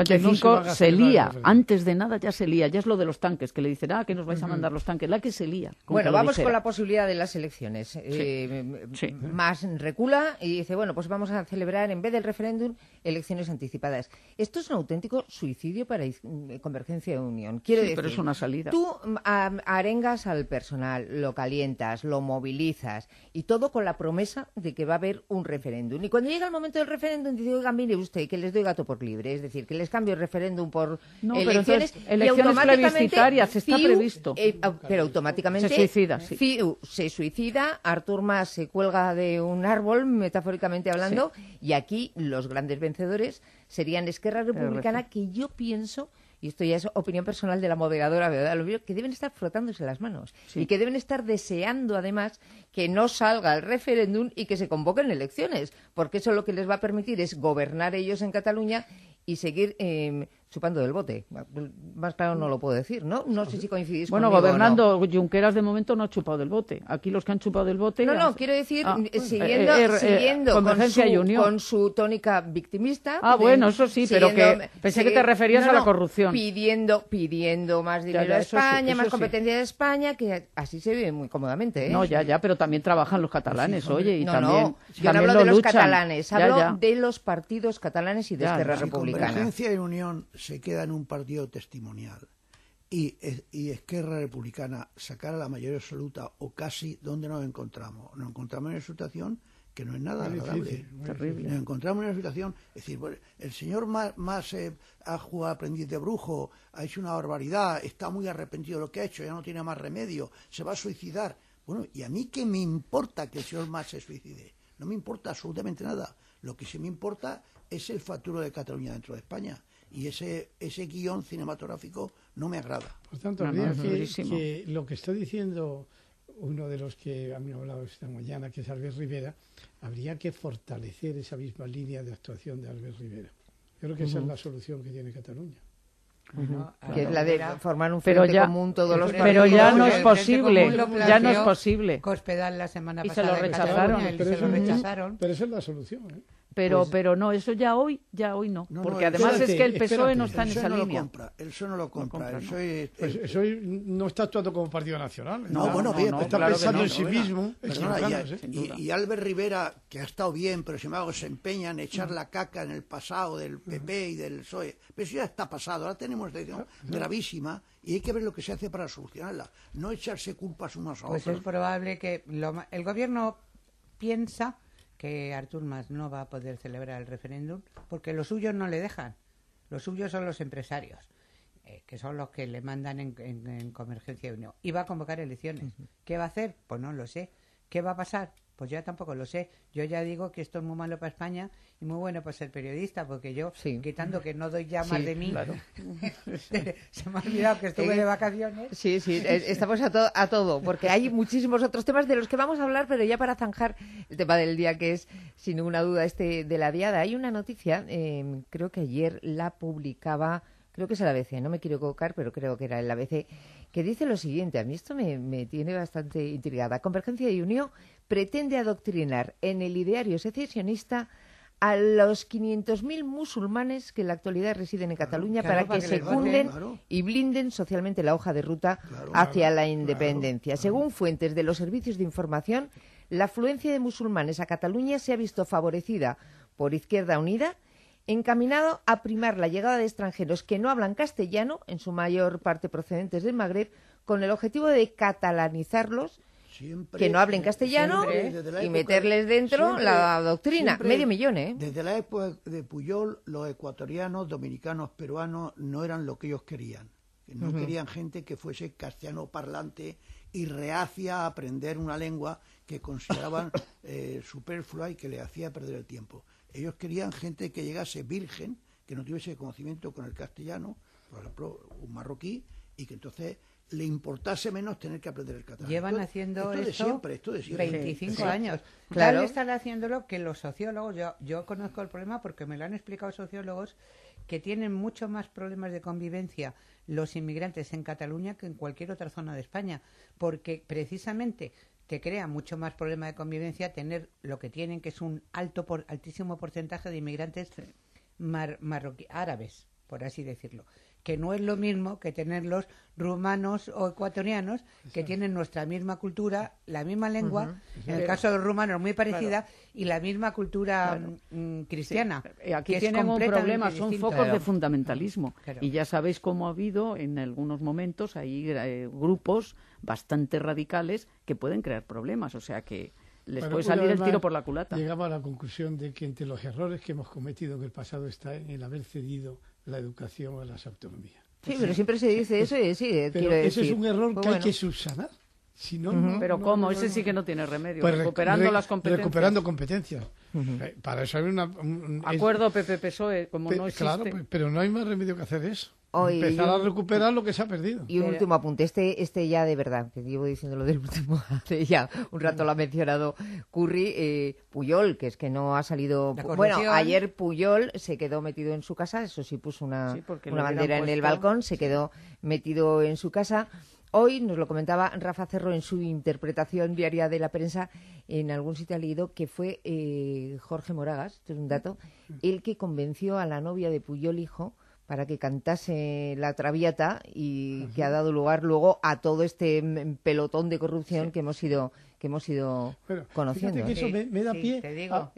155 se lía, antes de nada ya se lía, ya es lo de los tanques, que le dicen, que nos vais a mandar los tanques, la que se lía. Bueno, vamos con la posibilidad de las elecciones. Sí. Mas recula y dice, bueno, pues vamos a celebrar, en vez del referéndum, elecciones anticipadas. Esto es un auténtico suicidio para Convergencia y Unión. Quiero decir, pero es una salida. Tú arengas al personal, lo calientas, lo movilizas, y todo con la promesa de que va a haber un referéndum. Y cuando llega el momento del referéndum, dice, oiga, mire usted, que les doy gato por libre, es decir, que les cambio el referéndum por elecciones. Pero elecciones plebiscitarias, está previsto. Pero automáticamente se suicida, sí. CiU se suicida, Artur Mas se cuelga de un árbol, metafóricamente hablando, y aquí los grandes vencedores serían Esquerra Republicana, que yo pienso, y esto ya es opinión personal de la moderadora, ¿verdad? Lo veo, que deben estar frotándose las manos y que deben estar deseando, además, que no salga el referéndum y que se convoquen elecciones, porque eso lo que les va a permitir es gobernar ellos en Cataluña y seguir chupando del bote. Más claro no lo puedo decir, ¿no? No sé si coincidís conmigo. Bueno, gobernando, Junqueras de momento no ha chupado del bote. Aquí los que han chupado del bote... No, quiero decir, siguiendo con su tónica victimista... bueno, eso sí, pero que pensé que te referías a la corrupción. Pidiendo más dinero a España, más competencia de España, que así se vive muy cómodamente, ¿eh? No, ya, pero también trabajan los catalanes, oye, y también... Yo no hablo de los catalanes, hablo de los partidos catalanes y de Esquerra Republicana. Convergencia y Unión se queda en un partido testimonial y Esquerra Republicana sacara la mayoría absoluta o casi, ¿dónde nos encontramos? Nos encontramos en una situación que no es nada agradable. Terrible. Nos encontramos en una situación, es decir, bueno, el señor más ha jugado aprendiz de brujo, ha hecho una barbaridad, está muy arrepentido de lo que ha hecho, ya no tiene más remedio, se va a suicidar. Bueno, ¿y a mí qué me importa que el señor Mas se suicide? No me importa absolutamente nada. Lo que sí me importa es el futuro de Cataluña dentro de España. Y ese guión cinematográfico no me agrada. Por tanto, habría que lo que está diciendo uno de los que han hablado esta mañana, que es Albert Rivera, habría que fortalecer esa misma línea de actuación de Albert Rivera. Yo creo que esa es la solución que tiene Cataluña. Que es la de formar un frente común todos los partidos. Pero ya no es posible, ya no es posible. Cospedal la semana Y pasada se lo rechazaron. Pero esa es la solución, ¿eh? Pero no, eso ya hoy no. Porque además es que el PSOE no está en esa línea. El PSOE no lo compra. Eso no está actuando como partido nacional. Está pensando en sí mismo. Y Albert Rivera, que ha estado bien, pero sin embargo se empeña en echar la caca en el pasado del PP y del PSOE. Pero eso ya está pasado. Ahora tenemos una situación gravísima y hay que ver lo que se hace para solucionarla. No echarse culpas unos a otros. Pues es probable que el gobierno piensa que Artur Mas no va a poder celebrar el referéndum porque los suyos no le dejan. Los suyos son los empresarios, que son los que le mandan en Convergencia y Unión. Y va a convocar elecciones. ¿Qué va a hacer? Pues no lo sé. ¿Qué va a pasar? Pues yo tampoco lo sé. Yo ya digo que esto es muy malo para España y muy bueno para ser periodista, porque yo, quitando que no doy ya más de mí, claro. Se me ha olvidado que estuve de vacaciones. Sí, estamos a todo, porque hay muchísimos otros temas de los que vamos a hablar, pero ya para zanjar el tema del día, que es, sin ninguna duda, de la diada. Hay una noticia, creo que ayer la publicaba, creo que es el ABC, no me quiero equivocar, pero creo que era el ABC, que dice lo siguiente. A mí esto me tiene bastante intrigada. Convergencia y Unión pretende adoctrinar en el ideario secesionista a los 500.000 musulmanes que en la actualidad residen en Cataluña para que secunden y blinden socialmente la hoja de ruta hacia la independencia. Según fuentes de los servicios de información, la afluencia de musulmanes a Cataluña se ha visto favorecida por Izquierda Unida, encaminado a primar la llegada de extranjeros que no hablan castellano, en su mayor parte procedentes del Magreb, con el objetivo de catalanizarlos, que no hablen castellano y meterles dentro la doctrina. Medio millón, ¿eh? Desde la época de Pujol, los ecuatorianos, dominicanos, peruanos no eran lo que ellos querían. No querían gente que fuese castellano parlante y reacia a aprender una lengua que consideraban superflua y que le hacía perder el tiempo. Ellos querían gente que llegase virgen, que no tuviese conocimiento con el castellano, por ejemplo, un marroquí, y que entonces le importase menos tener que aprender el catalán. Llevan haciendo esto de siempre. 25 años. Claro. Tal están haciéndolo que los sociólogos, yo conozco el problema porque me lo han explicado sociólogos, que tienen mucho más problemas de convivencia los inmigrantes en Cataluña que en cualquier otra zona de España, porque precisamente te crea mucho más problema de convivencia tener lo que tienen, que es un altísimo porcentaje de inmigrantes árabes, por así decirlo, que no es lo mismo que tener los rumanos o ecuatorianos que tienen nuestra misma cultura, la misma lengua, en el caso de los rumanos muy parecida, y la misma cultura cristiana. Aquí tienen un problema, son focos de fundamentalismo. Y ya sabéis cómo ha habido en algunos momentos hay grupos bastante radicales que pueden crear problemas, o sea que les puede salir el tiro por la culata. Llegamos a la conclusión de que entre los errores que hemos cometido en el pasado está en el haber cedido la educación a las autonomías. Sí, pero siempre se dice eso y pero ese es un error que hay que subsanar. Si no, pero ¿cómo? Ese sí que no tiene remedio. Pues recuperando las competencias. Recuperando competencias. Para eso hay acuerdo PP-PSOE, como no existe. Claro, pero no hay más remedio que hacer eso. Empezar a recuperar lo que se ha perdido. Y un último apunte, este ya de verdad, que llevo diciendo lo del último hace ya un rato lo ha mencionado Curry, Pujol, que es que no ha salido... Bueno, ayer Pujol se quedó metido en su casa, eso sí puso una bandera en el balcón, se quedó metido en su casa. Hoy nos lo comentaba Rafa Cerro en su interpretación diaria de la prensa, en algún sitio ha leído que fue Jorge Moragas, esto es un dato, el que convenció a la novia de Pujol hijo para que cantase la Traviata y que ha dado lugar luego a todo este pelotón de corrupción que hemos ido conociendo. Fíjate que eso me da pie. Te digo,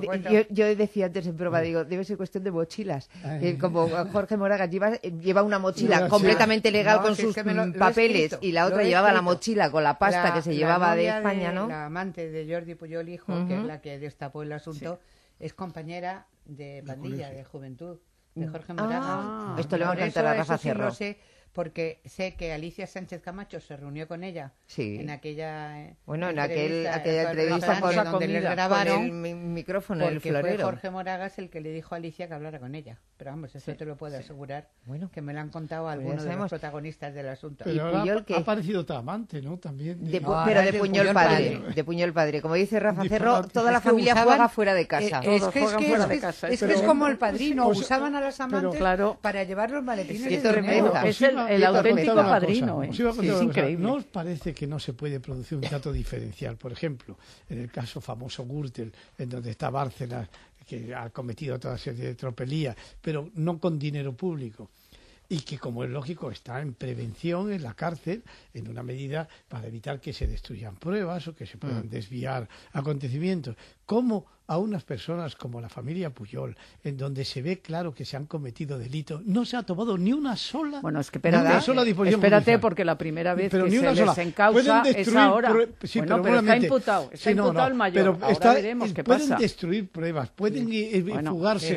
Yo decía antes en prueba, digo, debe ser cuestión de mochilas. Como Jorge Moragas lleva una mochila completamente legal con sus papeles y la otra llevaba la mochila con la pasta que se llevaba de España, ¿no? La amante de Jordi Pujol hijo, que es la que destapó el asunto, es compañera de pandilla, de juventud, de Jorge Moragas. Esto le va a encantar a Rafa Cerro. Lo sé, porque sé que Alicia Sánchez Camacho se reunió con ella en aquella aquella entrevista donde les grabaron con el micrófono, el florero. Fue Jorge Moragas el que le dijo a Alicia que hablara con ella. Pero vamos, eso te lo puedo asegurar, que me lo han contado algunos de los protagonistas del asunto. Pero ahora ha aparecido otra amante, ¿no? También. Pero de Puñol padre. De Puñol padre. Como dice Rafa Cerro, toda la familia juega fuera de casa. Es que es como el padrino. Usaban a las amantes para llevar los maletines de dinero. Es el auténtico padrino. Es increíble. ¿No os parece que no se puede producir un trato diferencial? Por ejemplo, en el caso famoso Gürtel, en donde está Bárcenas, que ha cometido toda serie de tropelías, pero no con dinero público. Y que, como es lógico, está en prevención en la cárcel, en una medida para evitar que se destruyan pruebas o que se puedan desviar acontecimientos. ¿Cómo a unas personas como la familia Pujol, en donde se ve claro que se han cometido delitos, no se ha tomado ni una sola, disposición judicial? Porque la primera vez que se les encausa es ahora. Pero está imputado. Está imputado el mayor. Ahora veremos qué pasa. Pueden destruir pruebas, pueden fugarse.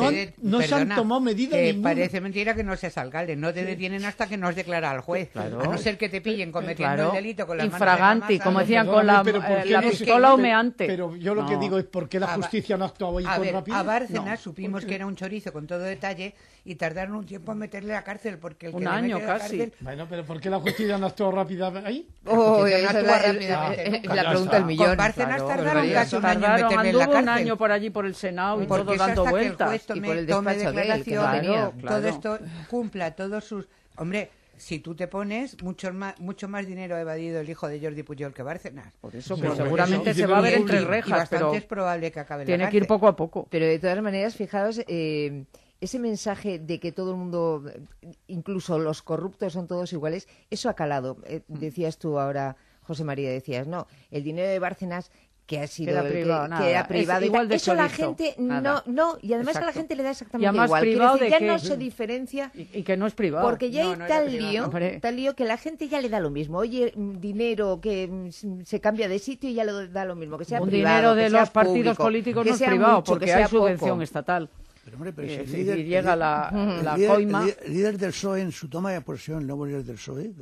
No se han tomado medidas ninguna. Parece mentira que no seas alcalde. No te detienen hasta que nos declara al juez. A no ser que te pillen cometiendo el delito con las manos infraganti, como decían, con la pistola humeante. Pero yo lo que digo es por qué la justicia no ha actuado ahí con rapidez. A Bárcenas supimos que era un chorizo con todo detalle y tardaron un tiempo en meterle a la cárcel porque un año casi. Bueno, pero ¿por qué la justicia no ha actuado rápida ahí? Esa es la pregunta del millón. Con Bárcenas tardaron casi un año en meterle en la cárcel. Un año por allí por el Senado y todo dando vueltas. Y por el despacho de él, todo esto cumpla todos sus... Hombre, si tú te pones, mucho más dinero ha evadido el hijo de Jordi Pujol que Bárcenas. Por eso, pero seguramente se va a ver entre rejas, pero es probable que acabe tiene que ir poco a poco. Pero de todas maneras, fijaos, ese mensaje de que todo el mundo, incluso los corruptos, son todos iguales, eso ha calado. Decías tú ahora, José María, no, el dinero de Bárcenas que ha sido era privado igual de eso solito, la gente no y además a la gente le da exactamente igual. Privado decir, ya no se diferencia y que no es privado porque ya hay tal lío que la gente ya le da lo mismo. Oye, dinero que se cambia de sitio y ya le da lo mismo, que sea un privado, dinero de los partidos políticos no es privado porque hay subvención estatal. Pero y llega la coima. El líder del PSOE en su toma de posesión, el nuevo líder del PSOE,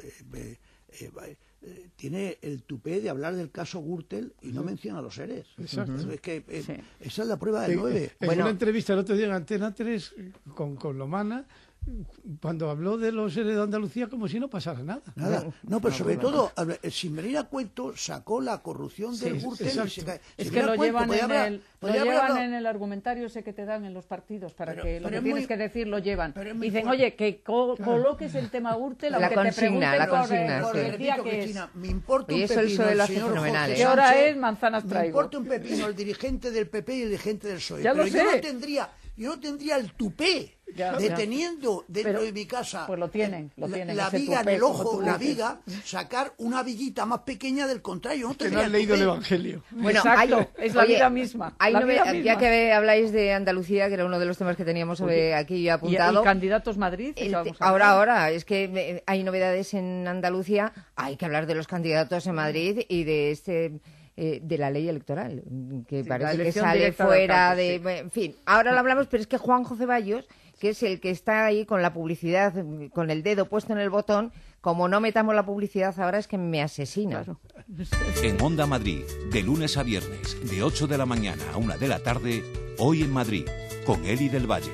tiene el tupé de hablar del caso Gürtel y no menciona a los seres. Exacto. Es que esa es la prueba del 9. En una entrevista el otro día en Antena 3 con Lomana, cuando habló de los seres de Andalucía como si no pasara nada. No, pero sobre todo, sin venir a cuento, sacó la corrupción del Gürtel. Es que lo llevan en el argumentario ese que te dan en los partidos para que lo que tienes que decir lo llevan. Y dicen, oye, que coloques el tema Gürtel, aunque te pregunten la consigna, por el día que es. Me importa un pepino, eso lo hace fenomenal. ¿Qué hora es? Manzanas traigo. Me importa un pepino el dirigente del PP y el dirigente del PSOE. Ya pero lo sé. Yo no tendría el tupé deteniendo dentro de mi casa pues lo tienen, la viga en el ojo, la viga, sacar una viguita más pequeña del contrario. Que no has leído el Evangelio. Bueno, es la vida misma. Ya que habláis de Andalucía, que era uno de los temas que teníamos aquí apuntado. ¿Y candidatos Madrid? Ahora, es que hay novedades en Andalucía, hay que hablar de los candidatos en Madrid y de de la ley electoral, que parece que sale fuera de... En fin, ahora lo hablamos, pero es que Juanjo Ceballos, que es el que está ahí con la publicidad, con el dedo puesto en el botón, como no metamos la publicidad ahora es que me asesina. Claro. En Onda Madrid, de lunes a viernes, de 8 de la mañana a 1 de la tarde, Hoy en Madrid, con Eli del Valle.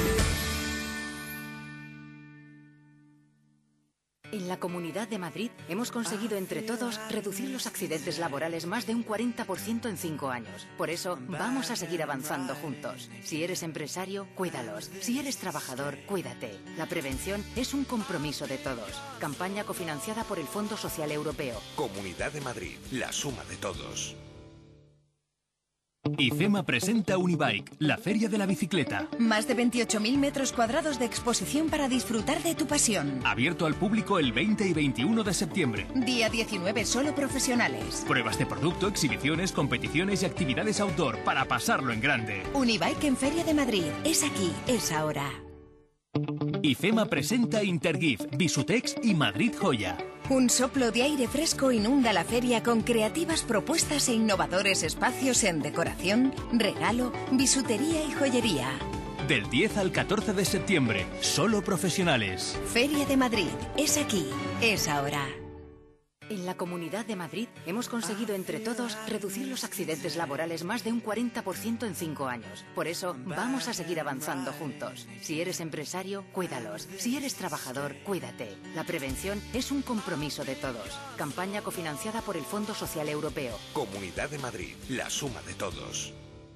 En la Comunidad de Madrid hemos conseguido entre todos reducir los accidentes laborales más de un 40% en 5 años. Por eso vamos a seguir avanzando juntos. Si eres empresario, cuídalos. Si eres trabajador, cuídate. La prevención es un compromiso de todos. Campaña cofinanciada por el Fondo Social Europeo. Comunidad de Madrid, la suma de todos. IFEMA presenta Unibike, la feria de la bicicleta. Más de 28.000 metros cuadrados de exposición para disfrutar de tu pasión. Abierto al público el 20 y 21 de septiembre. Día 19, solo profesionales. Pruebas de producto, exhibiciones, competiciones y actividades outdoor para pasarlo en grande. Unibike en Feria de Madrid. Es aquí, es ahora. IFEMA presenta Intergif, Bisutex y Madrid Joya. Un soplo de aire fresco inunda la feria con creativas propuestas e innovadores espacios en decoración, regalo, bisutería y joyería. Del 10 al 14 de septiembre, solo profesionales. Feria de Madrid. Es aquí, es ahora. En la Comunidad de Madrid hemos conseguido entre todos reducir los accidentes laborales más de un 40% en 5 años. Por eso vamos a seguir avanzando juntos. Si eres empresario, cuídalos. Si eres trabajador, cuídate. La prevención es un compromiso de todos. Campaña cofinanciada por el Fondo Social Europeo. Comunidad de Madrid, la suma de todos.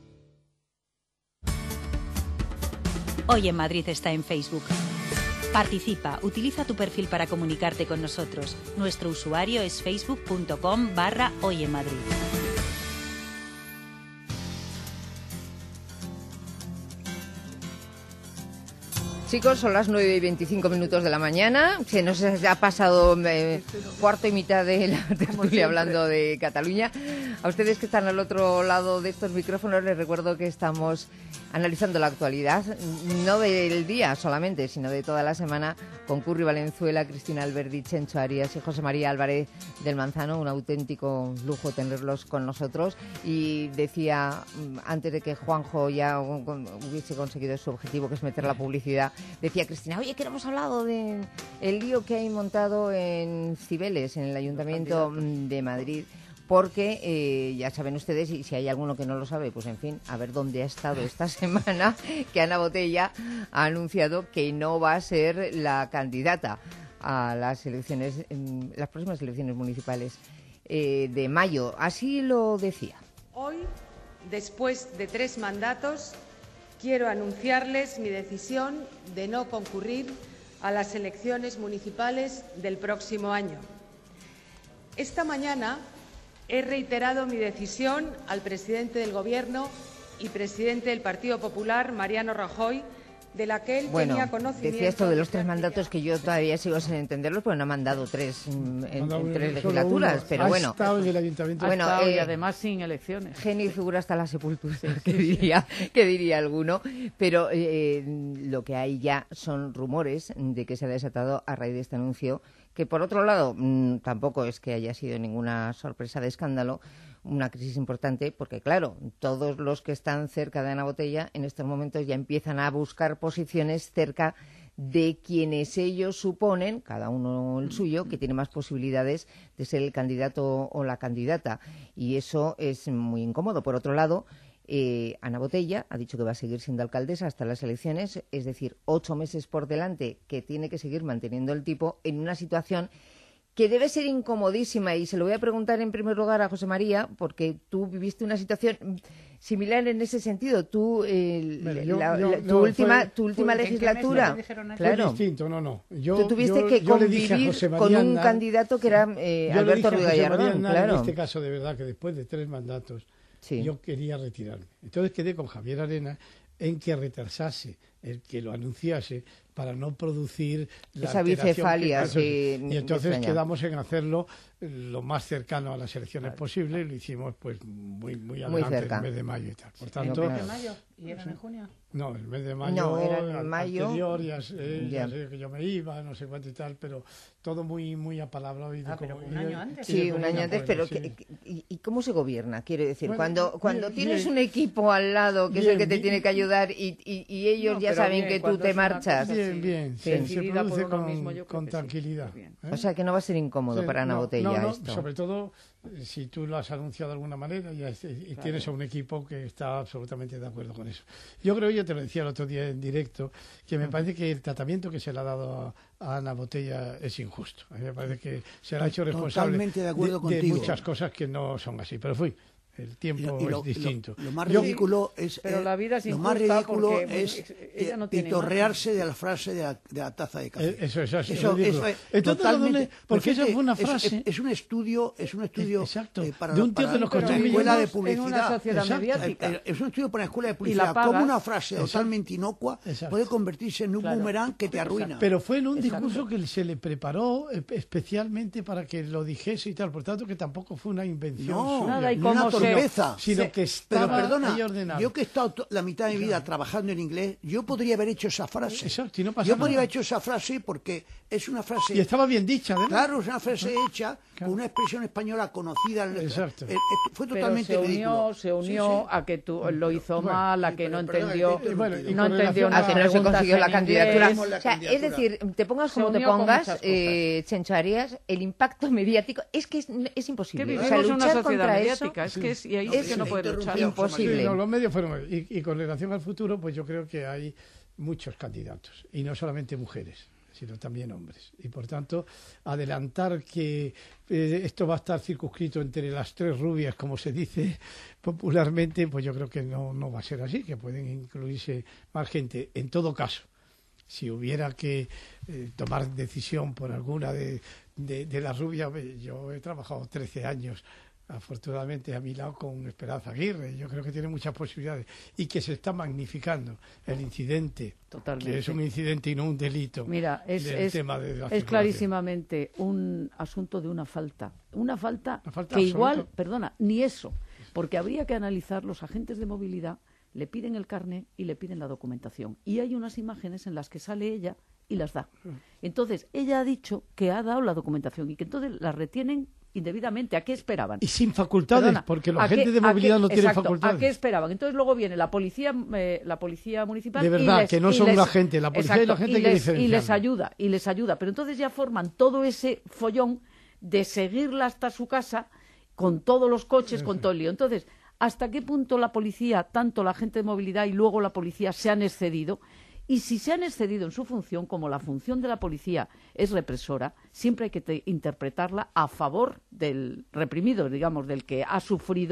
Hoy en Madrid está en Facebook. Participa, utiliza tu perfil para comunicarte con nosotros. Nuestro usuario es facebook.com/hoyenmadrid. Chicos, son las 9:25 de la mañana. Se nos ha pasado cuarto y mitad de la tertulia hablando de Cataluña. A ustedes que están al otro lado de estos micrófonos les recuerdo que estamos analizando la actualidad, no del día solamente, sino de toda la semana, con Curri Valenzuela, Cristina Alberdi, Chencho Arias y José María Álvarez del Manzano. Un auténtico lujo tenerlos con nosotros. Y decía, antes de que Juanjo ya hubiese conseguido su objetivo, que es meter la publicidad, decía Cristina, oye, que no hemos hablado del lío que hay montado en Cibeles, en el Ayuntamiento de Madrid. Porque ya saben ustedes, y si hay alguno que no lo sabe, pues en fin, a ver dónde ha estado esta semana, que Ana Botella ha anunciado que no va a ser la candidata a las elecciones, las próximas elecciones municipales de mayo. Así lo decía. Hoy, después de 3 mandatos, quiero anunciarles mi decisión de no concurrir a las elecciones municipales del próximo año. Esta mañana he reiterado mi decisión al presidente del Gobierno y presidente del Partido Popular, Mariano Rajoy, de la que él tenía conocimiento. Decía esto de los 3 mandatos que yo todavía sigo sin entenderlos, porque no han mandado 3 en 3 legislaturas, pero bueno. Ha estado en el ayuntamiento. Bueno, y además sin elecciones. Genio y figura hasta la sepultura, que diría alguno. Pero lo que hay ya son rumores de que se ha desatado a raíz de este anuncio, que por otro lado tampoco es que haya sido ninguna sorpresa de escándalo, una crisis importante, porque claro, todos los que están cerca de Ana Botella en estos momentos ya empiezan a buscar posiciones cerca de quienes ellos suponen, cada uno el suyo, que tiene más posibilidades de ser el candidato o la candidata, y eso es muy incómodo. Por otro lado, Ana Botella ha dicho que va a seguir siendo alcaldesa hasta las elecciones, es decir, 8 meses por delante, que tiene que seguir manteniendo el tipo en una situación que debe ser incomodísima. Y se lo voy a preguntar en primer lugar a José María, porque tú viviste una situación similar en ese sentido. Tú, tu última legislatura, claro, fue distinto, no. Tú tuviste que convivir con un candidato que era Alberto Ruiz Gallardón, claro. En este caso, de verdad, que después de 3 mandatos, yo quería retirarme. Entonces quedé con Javier Arena en que retrasase, el que lo anunciase, para no producir esa bicefalia. Y entonces quedamos en hacerlo lo más cercano a las elecciones posible, y lo hicimos pues muy adelante, en el mes de mayo y tal. Por tanto, ¿el mes de mayo? ¿Y era en junio? No, el mes de mayo, no, era en mayo. Anterior, ya sé que yo me iba, no sé cuánto y tal, pero todo muy apalabrado. Pero un año antes. Sí, un año antes, pero ¿y cómo se gobierna? Quiero decir, cuando tienes un equipo al lado que es el que te tiene que ayudar y ellos ya saben que tú te marchas. Bien. Se produce con tranquilidad. O sea, que no va a ser incómodo para Ana Botella esto. Sobre todo si tú lo has anunciado de alguna manera y tienes a un equipo que está absolutamente de acuerdo con eso. Yo te lo decía el otro día en directo, que me parece que el tratamiento que se le ha dado a Ana Botella es injusto. A mí me parece que se le ha hecho responsable de muchas cosas que no son así. Pero El tiempo es distinto. Lo más ridículo es pero la vida es injusta ella no tiene pitorrearse de la frase de la taza de café. Eso es totalmente, porque eso fue una frase. Es un estudio para de un tío que nos costó una escuela de publicidad. En una sociedad mediática. Es un estudio para una escuela de publicidad. Cómo una frase totalmente inocua puede convertirse en un boomerang que te arruina. Pero fue en un discurso que se le preparó especialmente para que lo dijese y tal. Por tanto, que tampoco fue una invención suya. Una torpeza. Sino que estaba ahí ordenado. Yo que he estado la mitad de mi vida trabajando en inglés, yo podría haber hecho esa frase. Exacto, y no pasa yo nada. podría haber hecho esa frase porque es una frase... Y estaba bien dicha, ¿verdad? Claro, es una frase hecha con una expresión española conocida. Exacto. Fue totalmente ridículo. Se unió a que tú lo hizo mal, a que no entendió... no entendió a que no se consiguió la candidatura. O sea, es decir, te pongas como te pongas, Chencho Arias, el impacto mediático es que es imposible. Que vivimos en una sociedad mediática, es que no puede luchar. Imposible. Los medios fueron... Y con relación al futuro, pues yo creo que hay muchos candidatos, y no solamente mujeres, sino también hombres. Y por tanto, adelantar que esto va a estar circunscrito entre las tres rubias, como se dice popularmente, pues yo creo que no va a ser así, que pueden incluirse más gente. En todo caso, si hubiera que tomar decisión por alguna de las rubias, yo he trabajado 13 años afortunadamente a mi lado con Esperanza Aguirre. Yo creo que tiene muchas posibilidades y que se está magnificando el incidente. Totalmente. Que es un incidente y no un delito. Mira, tema de la es clarísimamente un asunto de una falta que absoluta. Igual, perdona, ni eso, porque habría que analizar. Los agentes de movilidad le piden el carné y le piden la documentación, y hay unas imágenes en las que sale ella y las da. Entonces, ella ha dicho que ha dado la documentación y que entonces la retienen indebidamente. ¿A qué esperaban? Y sin facultades, porque los agentes de movilidad no tienen facultades. ¿A qué esperaban? Entonces luego viene la policía municipal. De verdad, que no son un agente, la policía y la gente que diferencian. Y les ayuda. Pero entonces ya forman todo ese follón de seguirla hasta su casa con todos los coches, con todo el lío. Entonces, ¿hasta qué punto la policía, tanto la agente de movilidad y luego la policía, se han excedido? Y si se han excedido en su función, como la función de la policía es represora, siempre hay que interpretarla a favor del reprimido, digamos, del que ha sufrido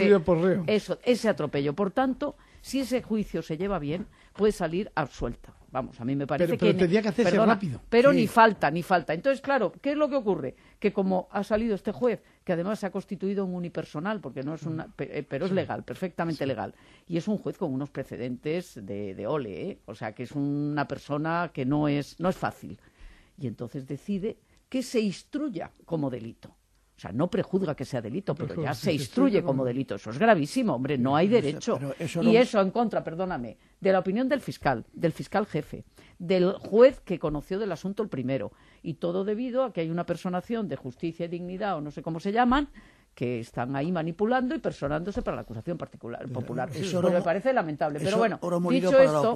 ese atropello. Por tanto, si ese juicio se lleva bien, puede salir absuelta. Vamos, a mí me parece pero tendría que hacerse rápido. Pero sí. ni falta. Entonces, claro, ¿qué es lo que ocurre? Que como ha salido este juez, que además se ha constituido un unipersonal, porque no es pero es legal, perfectamente legal, y es un juez con unos precedentes de ole, ¿eh? O sea, que es una persona que no es fácil. Y entonces decide que se instruya como delito. O sea, no prejuzga que sea delito, pero ya se instruye como delito. Eso es gravísimo, hombre, no hay derecho. Y eso en contra, perdóname, de la opinión del fiscal jefe, del juez que conoció del asunto el primero. Y todo debido a que hay una personación de Justicia y Dignidad, o no sé cómo se llaman, que están ahí manipulando y personándose para la acusación popular. Eso me parece lamentable. Pero bueno, dicho esto,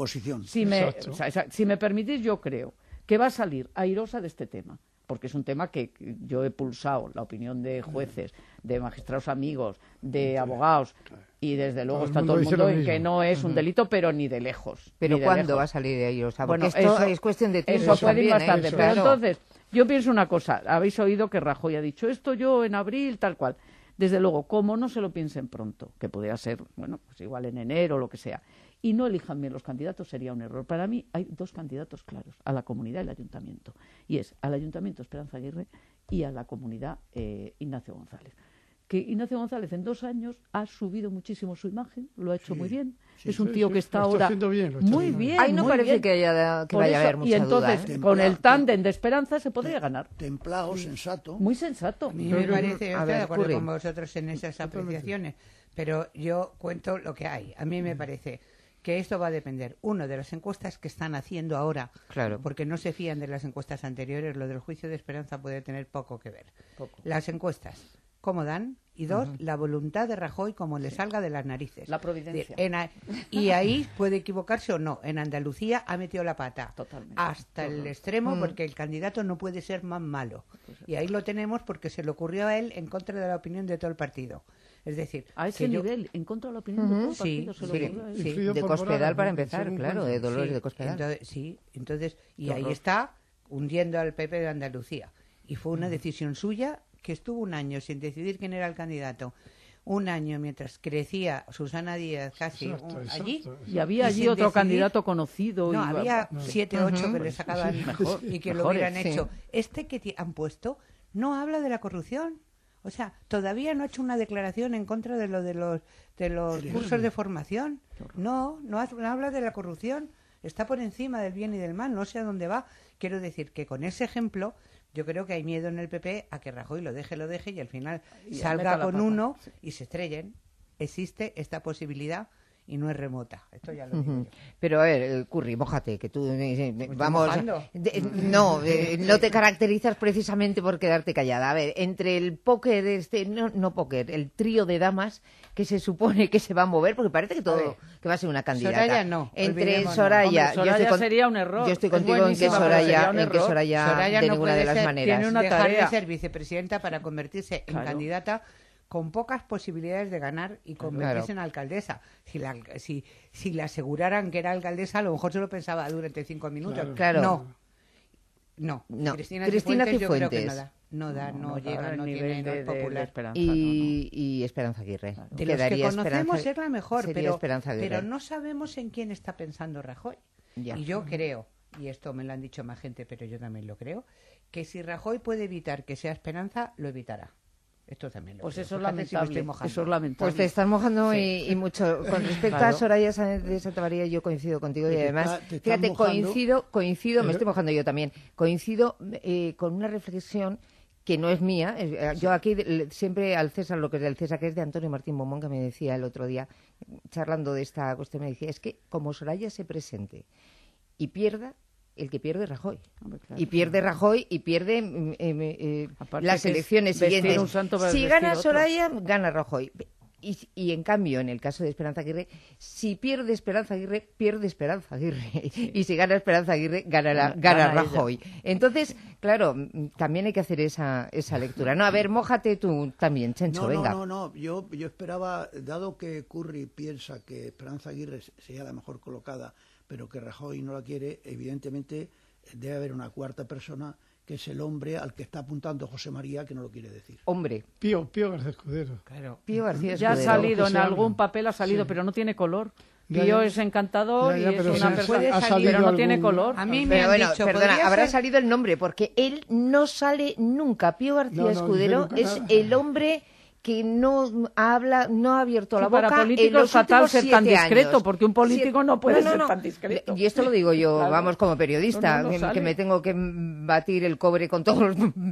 si me permitís, yo creo que va a salir airosa de este tema, porque es un tema que yo he pulsado la opinión de jueces, de magistrados amigos, de abogados, y desde luego está todo el mundo en que no es un delito, pero ni de lejos. ¿Pero cuándo va a salir de airosa? Porque esto es cuestión de tiempo. Eso puede ir más tarde. Pero entonces, yo pienso una cosa. Habéis oído que Rajoy ha dicho esto yo en abril, tal cual. Desde luego, como no se lo piensen pronto, que podría ser, bueno, pues igual en enero o lo que sea, y no elijan bien los candidatos, sería un error. Para mí hay dos candidatos claros, a la comunidad y al ayuntamiento. Y es al ayuntamiento Esperanza Aguirre y a la comunidad Ignacio González. Que Ignacio González en 2 años ha subido muchísimo su imagen, lo ha hecho muy bien. Es un tío que está ahora muy bien. Ahí no parece que vaya a haber mucha duda. Y entonces, con el tándem de Esperanza se podría ganar. Templado, sensato. Muy sensato. A mí me parece, estoy de acuerdo con vosotros en esas apreciaciones, pero yo cuento lo que hay. A mí me parece que esto va a depender, uno, de las encuestas que están haciendo ahora, porque no se fían de las encuestas anteriores. Lo del juicio de Esperanza puede tener poco que ver. Las encuestas, cómo dan, y dos, la voluntad de Rajoy como le salga de las narices. La providencia. Y ahí puede equivocarse o no. En Andalucía ha metido la pata. Totalmente. Hasta el extremo, porque el candidato no puede ser más malo. Y ahí lo tenemos porque se le ocurrió a él en contra de la opinión de todo el partido. Es decir, a ese nivel, en contra de la opinión de todo el partido, sí, de Cospedal para empezar, claro, de Dolores de Cospedal. Entonces, y ahí está hundiendo al PP de Andalucía. Y fue una decisión suya, que estuvo un año sin decidir quién era el candidato. un año mientras crecía Susana Díaz casi allí. Y había allí otro candidato conocido. No, y había 7, 8 que le sacaban mejor, y que lo hubieran hecho. Este que han puesto no habla de la corrupción. O sea, todavía no ha hecho una declaración en contra de lo de los cursos de formación. No habla de la corrupción. Está por encima del bien y del mal. No sé a dónde va. Quiero decir que con ese ejemplo yo creo que hay miedo en el PP a que Rajoy lo deje y al final salga con uno y se estrellen. Existe esta posibilidad y no es remota. Esto ya lo digo yo. Pero a ver, Curry, mójate, que tú vamos. No, no te caracterizas precisamente por quedarte callada. A ver, entre el póker, no póker, el trío de damas que se supone que se va a mover, porque parece que todo que va a ser una candidata. Soraya no. Entre Soraya, Hombre, Soraya sería un error. Yo estoy contigo en que Soraya de ninguna de las maneras tiene una dejar de ser vicepresidenta para convertirse en candidata con pocas posibilidades de ganar y convertirse en alcaldesa. Si le aseguraran que era alcaldesa, a lo mejor se lo pensaba durante 5 minutos. Claro. No. Cristina Cifuentes yo creo que Llega, no llega, no tiene, no es popular. Esperanza, y Esperanza Aguirre. Claro. De los que conocemos es la mejor, pero no sabemos en quién está pensando Rajoy. Ya. Y yo creo, y esto me lo han dicho más gente, pero yo también lo creo, que si Rajoy puede evitar que sea Esperanza, lo evitará. Esto también lo pues creo. Eso es Fíjate lamentable. Pues te estás mojando Sí. y mucho. Con respecto a Soraya Sáenz de Santa María, yo coincido contigo y además, fíjate, coincido, me estoy mojando yo también, coincido con una reflexión que no es mía. Yo aquí siempre al César lo que es del César, que es de Antonio Martín Bomón, que me decía el otro día, charlando de esta cuestión, me decía, es que como Soraya se presente y pierda, el que pierde es Rajoy. Hombre, claro, y pierde Rajoy y pierde las elecciones siguientes. Si gana Soraya, gana Rajoy. Y en cambio, en el caso de Esperanza Aguirre, si pierde Esperanza Aguirre, pierde Esperanza Aguirre. Sí. Y si gana Esperanza Aguirre, gana Rajoy. Entonces, claro, también hay que hacer esa lectura. No, a ver, mójate tú también, Chencho, venga. No. Yo esperaba, dado que Curry piensa que Esperanza Aguirre sería la mejor colocada, pero que Rajoy no la quiere, evidentemente debe haber una cuarta persona, que es el hombre al que está apuntando José María, que no lo quiere decir. Hombre. Pío García Escudero. Claro. Pío García Ya ha Escudero. salido en algún papel, pero no tiene color. Pío es encantador y es una persona, pero no tiene color. A mí me Pero han bueno, dicho, perdona, habrá salido el nombre, porque él no sale nunca. Pío García Escudero nunca es nada. el hombre que no habla, no ha abierto la boca. Para políticos es fatal ser tan discreto, porque un político no puede ser tan discreto. Y esto lo digo yo, Claro. vamos, como periodista, No que sale. me tengo que batir el cobre con todos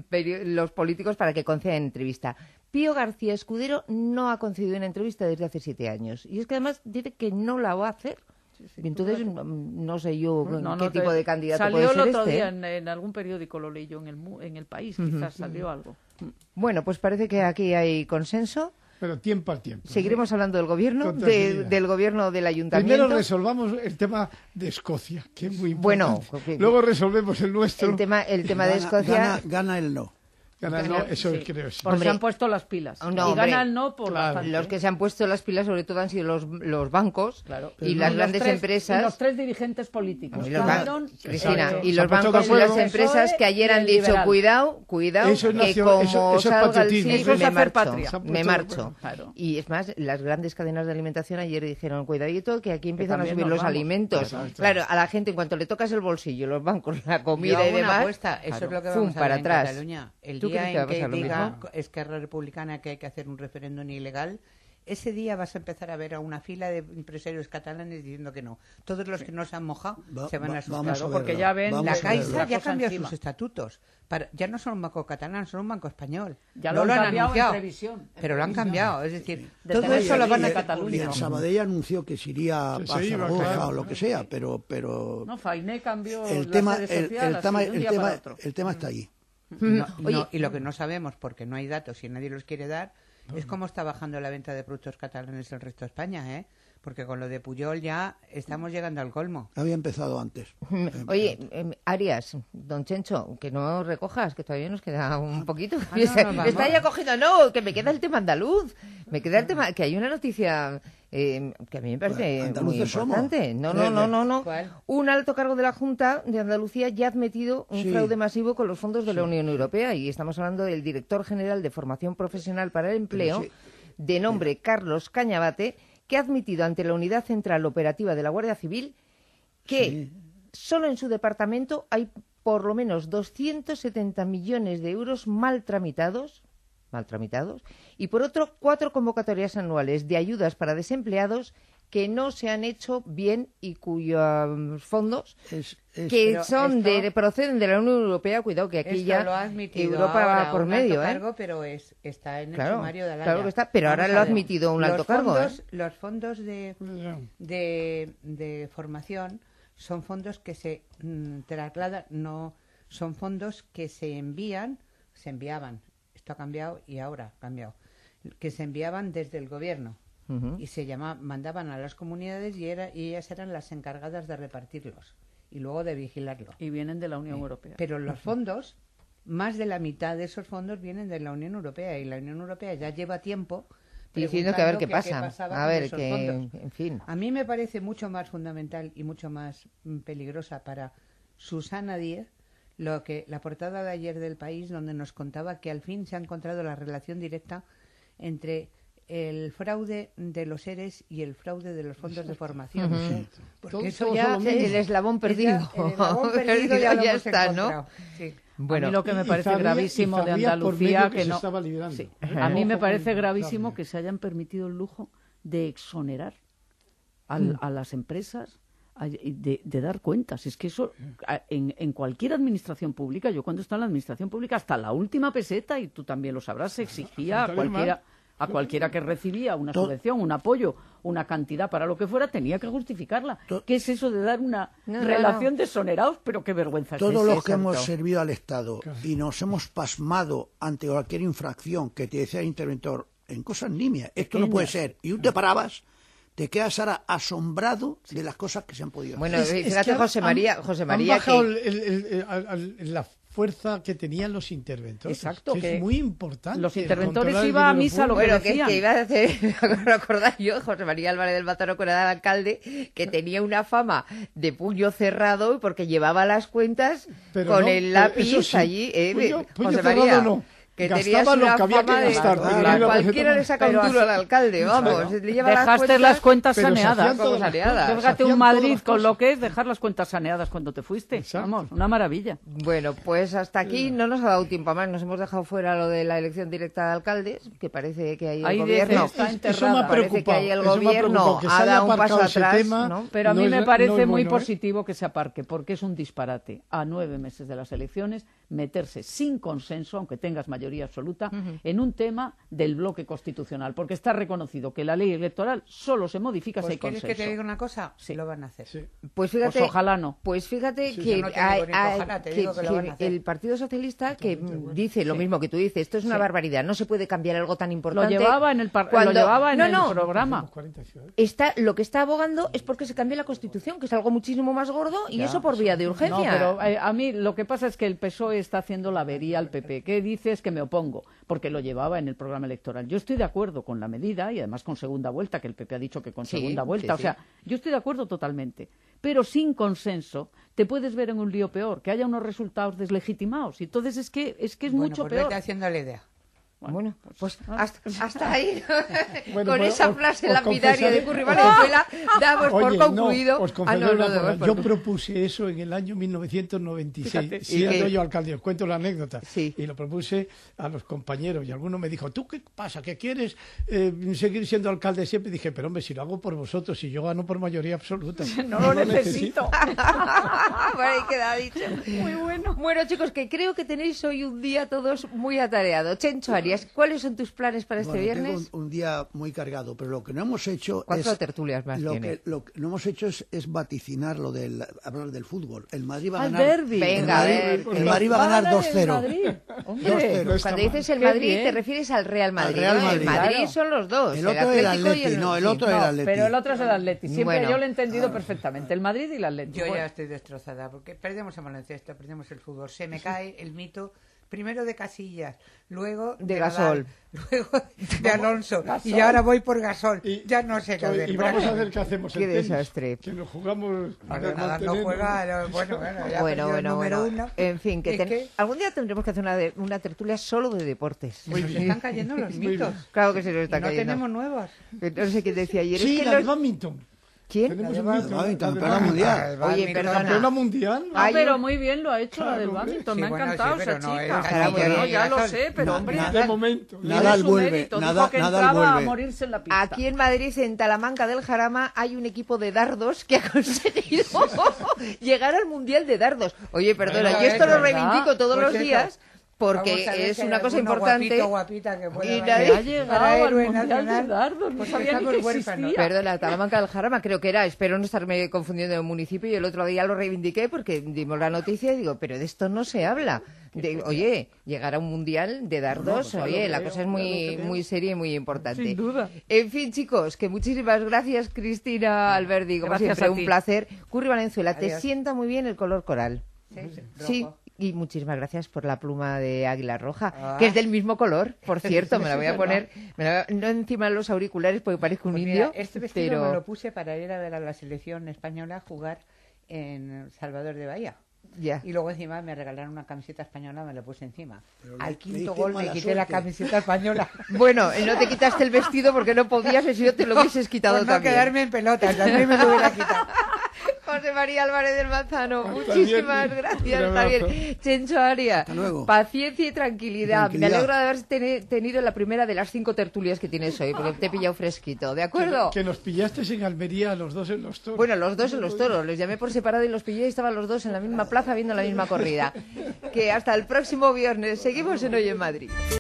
los políticos para que concedan entrevista. Pío García Escudero no ha concedido una entrevista desde hace 7 años. Y es que además dice que no la va a hacer. Y entonces no sé yo qué tipo de candidato puede ser Salió el otro este. día en algún periódico, lo leí yo en el País, quizás salió algo. Bueno, pues parece que aquí hay consenso. Pero tiempo al tiempo. Seguiremos hablando del gobierno, Con tranquilidad. del gobierno del ayuntamiento. Primero resolvamos el tema de Escocia, que es muy importante. Bueno, luego resolvemos el nuestro. El tema de Escocia. Gana el no. Eso sí. creo, sí. Porque se han puesto las pilas. No, y hombre, gana el no por bastante. Los que se han puesto las pilas sobre todo han sido los bancos Claro. y las grandes empresas. Y los 3 dirigentes políticos. Y los Cameron, Cristina, y Se los han puesto bancos de y las acuerdo. empresas que ayer han dicho, liberal. cuidado, Eso es que nacio- como eso es salga el patriotismo. CIS Eso es me hacer marcho. patria. Se han Me puesto de marcho. acuerdo. Claro. Y es más, las grandes cadenas de alimentación ayer dijeron, cuidadito, que aquí empiezan a también subir nos los vamos. alimentos. Claro, a la gente en cuanto le tocas el bolsillo, los bancos, la Yo comida hago y una demás, apuesta, eso claro, es lo que fum, vamos a para ver en atrás. Cataluña. El ¿Tú crees día que va a en que pasar lo diga mismo? Esquerra Republicana que hay que hacer un referéndum ilegal, ese día vas a empezar a ver a una fila de empresarios catalanes diciendo que no. Todos los que no se han mojado se van a asustar. Vamos a porque verlo. ya ven Vamos La a verlo. Caixa ya cosa cambió encima. sus estatutos. Ya no son un banco catalán, son un banco español. Ya no lo han cambiado anunciado, en previsión. pero lo han cambiado. Es decir, De todo tener eso lo van a... de Cataluña. Y el Sabadell anunció que se iría Que a se iba, Zaragoza claro. o lo que sea, pero No, Fainé cambió el la tema sede social así, de un día para otro. el tema está ahí. No, y lo que no sabemos, porque no hay datos y nadie los quiere dar, es cómo está bajando la venta de productos catalanes en el resto de España, ¿eh? Porque con lo de Pujol ya estamos llegando al colmo. Había empezado antes. Oye, Arias, don Chencho, que no recojas, que todavía nos queda un poquito. no, vamos. Está ya cogiendo, no, que me queda el tema andaluz. Me queda el tema, que hay una noticia que a mí me parece muy Andaluces somos. importante. No. ¿Cuál? Un alto cargo de la Junta de Andalucía ya ha admitido un Sí. fraude masivo con los fondos de la Unión Europea y estamos hablando del director general de Formación Profesional para el Empleo. sí. de nombre Carlos Cañabate, que ha admitido ante la Unidad Central Operativa de la Guardia Civil que solo en su departamento hay por lo menos 270 millones de euros mal tramitados, y por otro 4 convocatorias anuales de ayudas para desempleados que no se han hecho bien y cuyos fondos proceden de la Unión Europea. Cuidado que aquí ya lo ha admitido Europa va por medio, cargo, pero está en el sumario de Alaya. Claro que está, pero ahora lo ha admitido un alto cargo. Los fondos de formación son fondos que se trasladan, no son fondos que se enviaban, esto ha cambiado y ahora ha cambiado, que se enviaban desde el gobierno. Y se mandaban a las comunidades y ellas eran las encargadas de repartirlos y luego de vigilarlo. Y vienen de la Unión Europea. Pero los fondos, más de la mitad de esos fondos vienen de la Unión Europea, y la Unión Europea ya lleva tiempo diciendo que a ver qué pasa. A ver, en fin. A mí me parece mucho más fundamental y mucho más peligrosa para Susana Díez la portada de ayer del País, donde nos contaba que al fin se ha encontrado la relación directa entre el fraude de los ERES y el fraude de los fondos de formación. Porque eso ya el eslabón perdido. El eslabón perdido ya está, ¿no? Sí. Bueno, a mí lo que me parece gravísimo de Andalucía a mí me parece gravísimo que se hayan permitido el lujo de exonerar a las empresas de dar cuentas. Es que eso en cualquier administración pública, yo cuando estaba en la administración pública, hasta la última peseta, y tú también lo sabrás, se exigía a cualquiera que recibía una subvención, un apoyo, una cantidad para lo que fuera, tenía que justificarla. ¿Qué es eso de dar una relación de exonerados? Pero qué vergüenza. Todos los que hemos servido al Estado y nos hemos pasmado ante cualquier infracción que te decía el interventor, en cosas nimias, esto no puede ser, y tú te parabas, te quedas ahora asombrado de las cosas que se han podido hacer. Bueno, fíjate, José María, han bajado la fuerza que tenían los interventores. Exacto, que es muy importante. Los interventores iban a misa lo que decían. Que iba a hacer, me acordar yo, José María Álvarez del Bataro, que era el alcalde, que tenía una fama de puño cerrado porque llevaba las cuentas con el lápiz allí. Puño cerrado no. Que gastaba lo que había que gastar. Cualquiera le saca un duro al alcalde, vamos. Le lleva dejaste las cuentas saneadas. Fíjate un Madrid con lo que es dejar las cuentas saneadas cuando te fuiste. Vamos, una maravilla. Bueno, pues hasta aquí no nos ha dado tiempo a más. Nos hemos dejado fuera lo de la elección directa de alcaldes, que parece que ahí el gobierno parece que ahí el gobierno ha dado un paso atrás, ¿no? Pero a mí me parece muy positivo que se aparque, porque es un disparate a 9 meses de las elecciones meterse sin consenso, aunque tengas mayoría absoluta, en un tema del bloque constitucional, porque está reconocido que la ley electoral solo se modifica si hay consenso. ¿Quieres que te diga una cosa? Sí. Lo van a hacer. Sí. Pues fíjate, ojalá no. Pues fíjate que el Partido Socialista que dice lo mismo que tú dices, esto es una barbaridad, no se puede cambiar algo tan importante. Lo llevaba en el programa. Lo que está abogando es porque se cambie la Constitución, que es algo muchísimo más gordo, y eso por vía de urgencia. No, pero a mí lo que pasa es que el PSOE está haciendo la avería al PP. ¿Qué dices? Que me opongo, porque lo llevaba en el programa electoral. Yo estoy de acuerdo con la medida, y además con segunda vuelta, que el PP ha dicho que con segunda vuelta. O sea, yo estoy de acuerdo totalmente. Pero sin consenso te puedes ver en un lío peor, que haya unos resultados deslegitimados. Y entonces es que es mucho peor. Vete haciendo la idea. Bueno, pues hasta ahí, con esa frase lapidaria de Curri Valenzuela, damos por concluido. Yo propuse eso en el año 1996, siendo yo alcalde. Os cuento la anécdota. Y lo propuse a los compañeros, y alguno me dijo, ¿tú qué pasa? ¿Que quieres seguir siendo alcalde siempre? Y dije, pero hombre, si lo hago por vosotros, si yo gano por mayoría absoluta. No lo necesito. Bueno, ahí queda dicho. Muy bueno. Bueno, chicos, que creo que tenéis hoy un día todos muy atareado. Chencho Arias, ¿cuáles son tus planes para este viernes? Tengo un día muy cargado, pero lo que no hemos hecho tertulias más tiene? Lo que no hemos hecho es vaticinar hablar del fútbol. El Madrid va a ganar. Derbi. Venga, el Madrid va a ganar 2-0. Cuando dices el Madrid te refieres al Real Madrid. El Madrid son los dos. El otro es el Atleti. No, el otro es el Atleti. Pero el otro es el Atleti. Siempre yo lo he entendido perfectamente. El Madrid y el Atleti. Yo ya estoy destrozada porque perdemos el baloncesto, perdemos el fútbol. Se me cae el mito. primero de Casillas, luego de Gasol, luego de Alonso, y ahora voy por Gasol. Ya no sé qué hacer. Y vamos a ver qué hacemos. Qué desastre. Que nos jugamos. No juega, bueno, número uno. En fin, algún día tendremos que hacer una tertulia solo de deportes. Muy bien. Se están cayendo los mitos. Claro que se nos están cayendo. No tenemos nuevos. No sé qué decía ayer. Sí, la de badminton. ¿Quién? Campeona mundial. Oye, perdona. ¿Campeona mundial? Pero muy bien lo ha hecho la del badminton. Me ha encantado esa chica. Bueno, ya lo sé, pero hombre. De momento. Nadal vuelve. Nadal vuelve. A morirse en la pista. Aquí en Madrid, en Talamanca del Jarama, hay un equipo de dardos que ha conseguido llegar al Mundial de dardos. Oye, perdona, yo esto lo reivindico todos los días. Porque es una cosa importante. Guapita que y nadie ha llegado al Mundial de dardos. No sabía ni que existía. Perdona, Talamanca del Jarama creo que era. Espero no estarme confundiendo de municipio. Y el otro día lo reivindiqué porque dimos la noticia y digo, pero de esto no se habla. Oye, llegar a un Mundial de dardos, la cosa es muy seria y muy importante. Sin duda. En fin, chicos, que muchísimas gracias, Cristina Alberdi. Como siempre, un placer. Curri Valenzuela, te sienta muy bien el color coral. Sí. Y muchísimas gracias por la pluma de águila roja, que es del mismo color, por cierto, me la voy a poner, no encima de los auriculares porque parezco un indio. Este vestido me lo puse para ir a ver a la selección española jugar en Salvador de Bahía. Ya. Y luego encima me regalaron una camiseta española, me la puse encima. Al quinto gol me quité la camiseta española. Bueno, no te quitaste el vestido porque no podías, si no te lo hubieses quitado por no también. Quedarme en pelotas, también me lo hubiera quitado. José María Álvarez del Manzano, muchísimas gracias, está bien. Chencho Aria, paciencia y tranquilidad. Me alegro de haber tenido la primera de las 5 tertulias que tienes hoy, porque te he pillado fresquito, ¿de acuerdo? Que nos pillaste en Almería los dos en los toros. Bueno, los dos en los toros, les llamé por separado y los pillé y estaban los dos en la misma plaza viendo la misma corrida. Que hasta el próximo viernes, seguimos en Hoy en Madrid.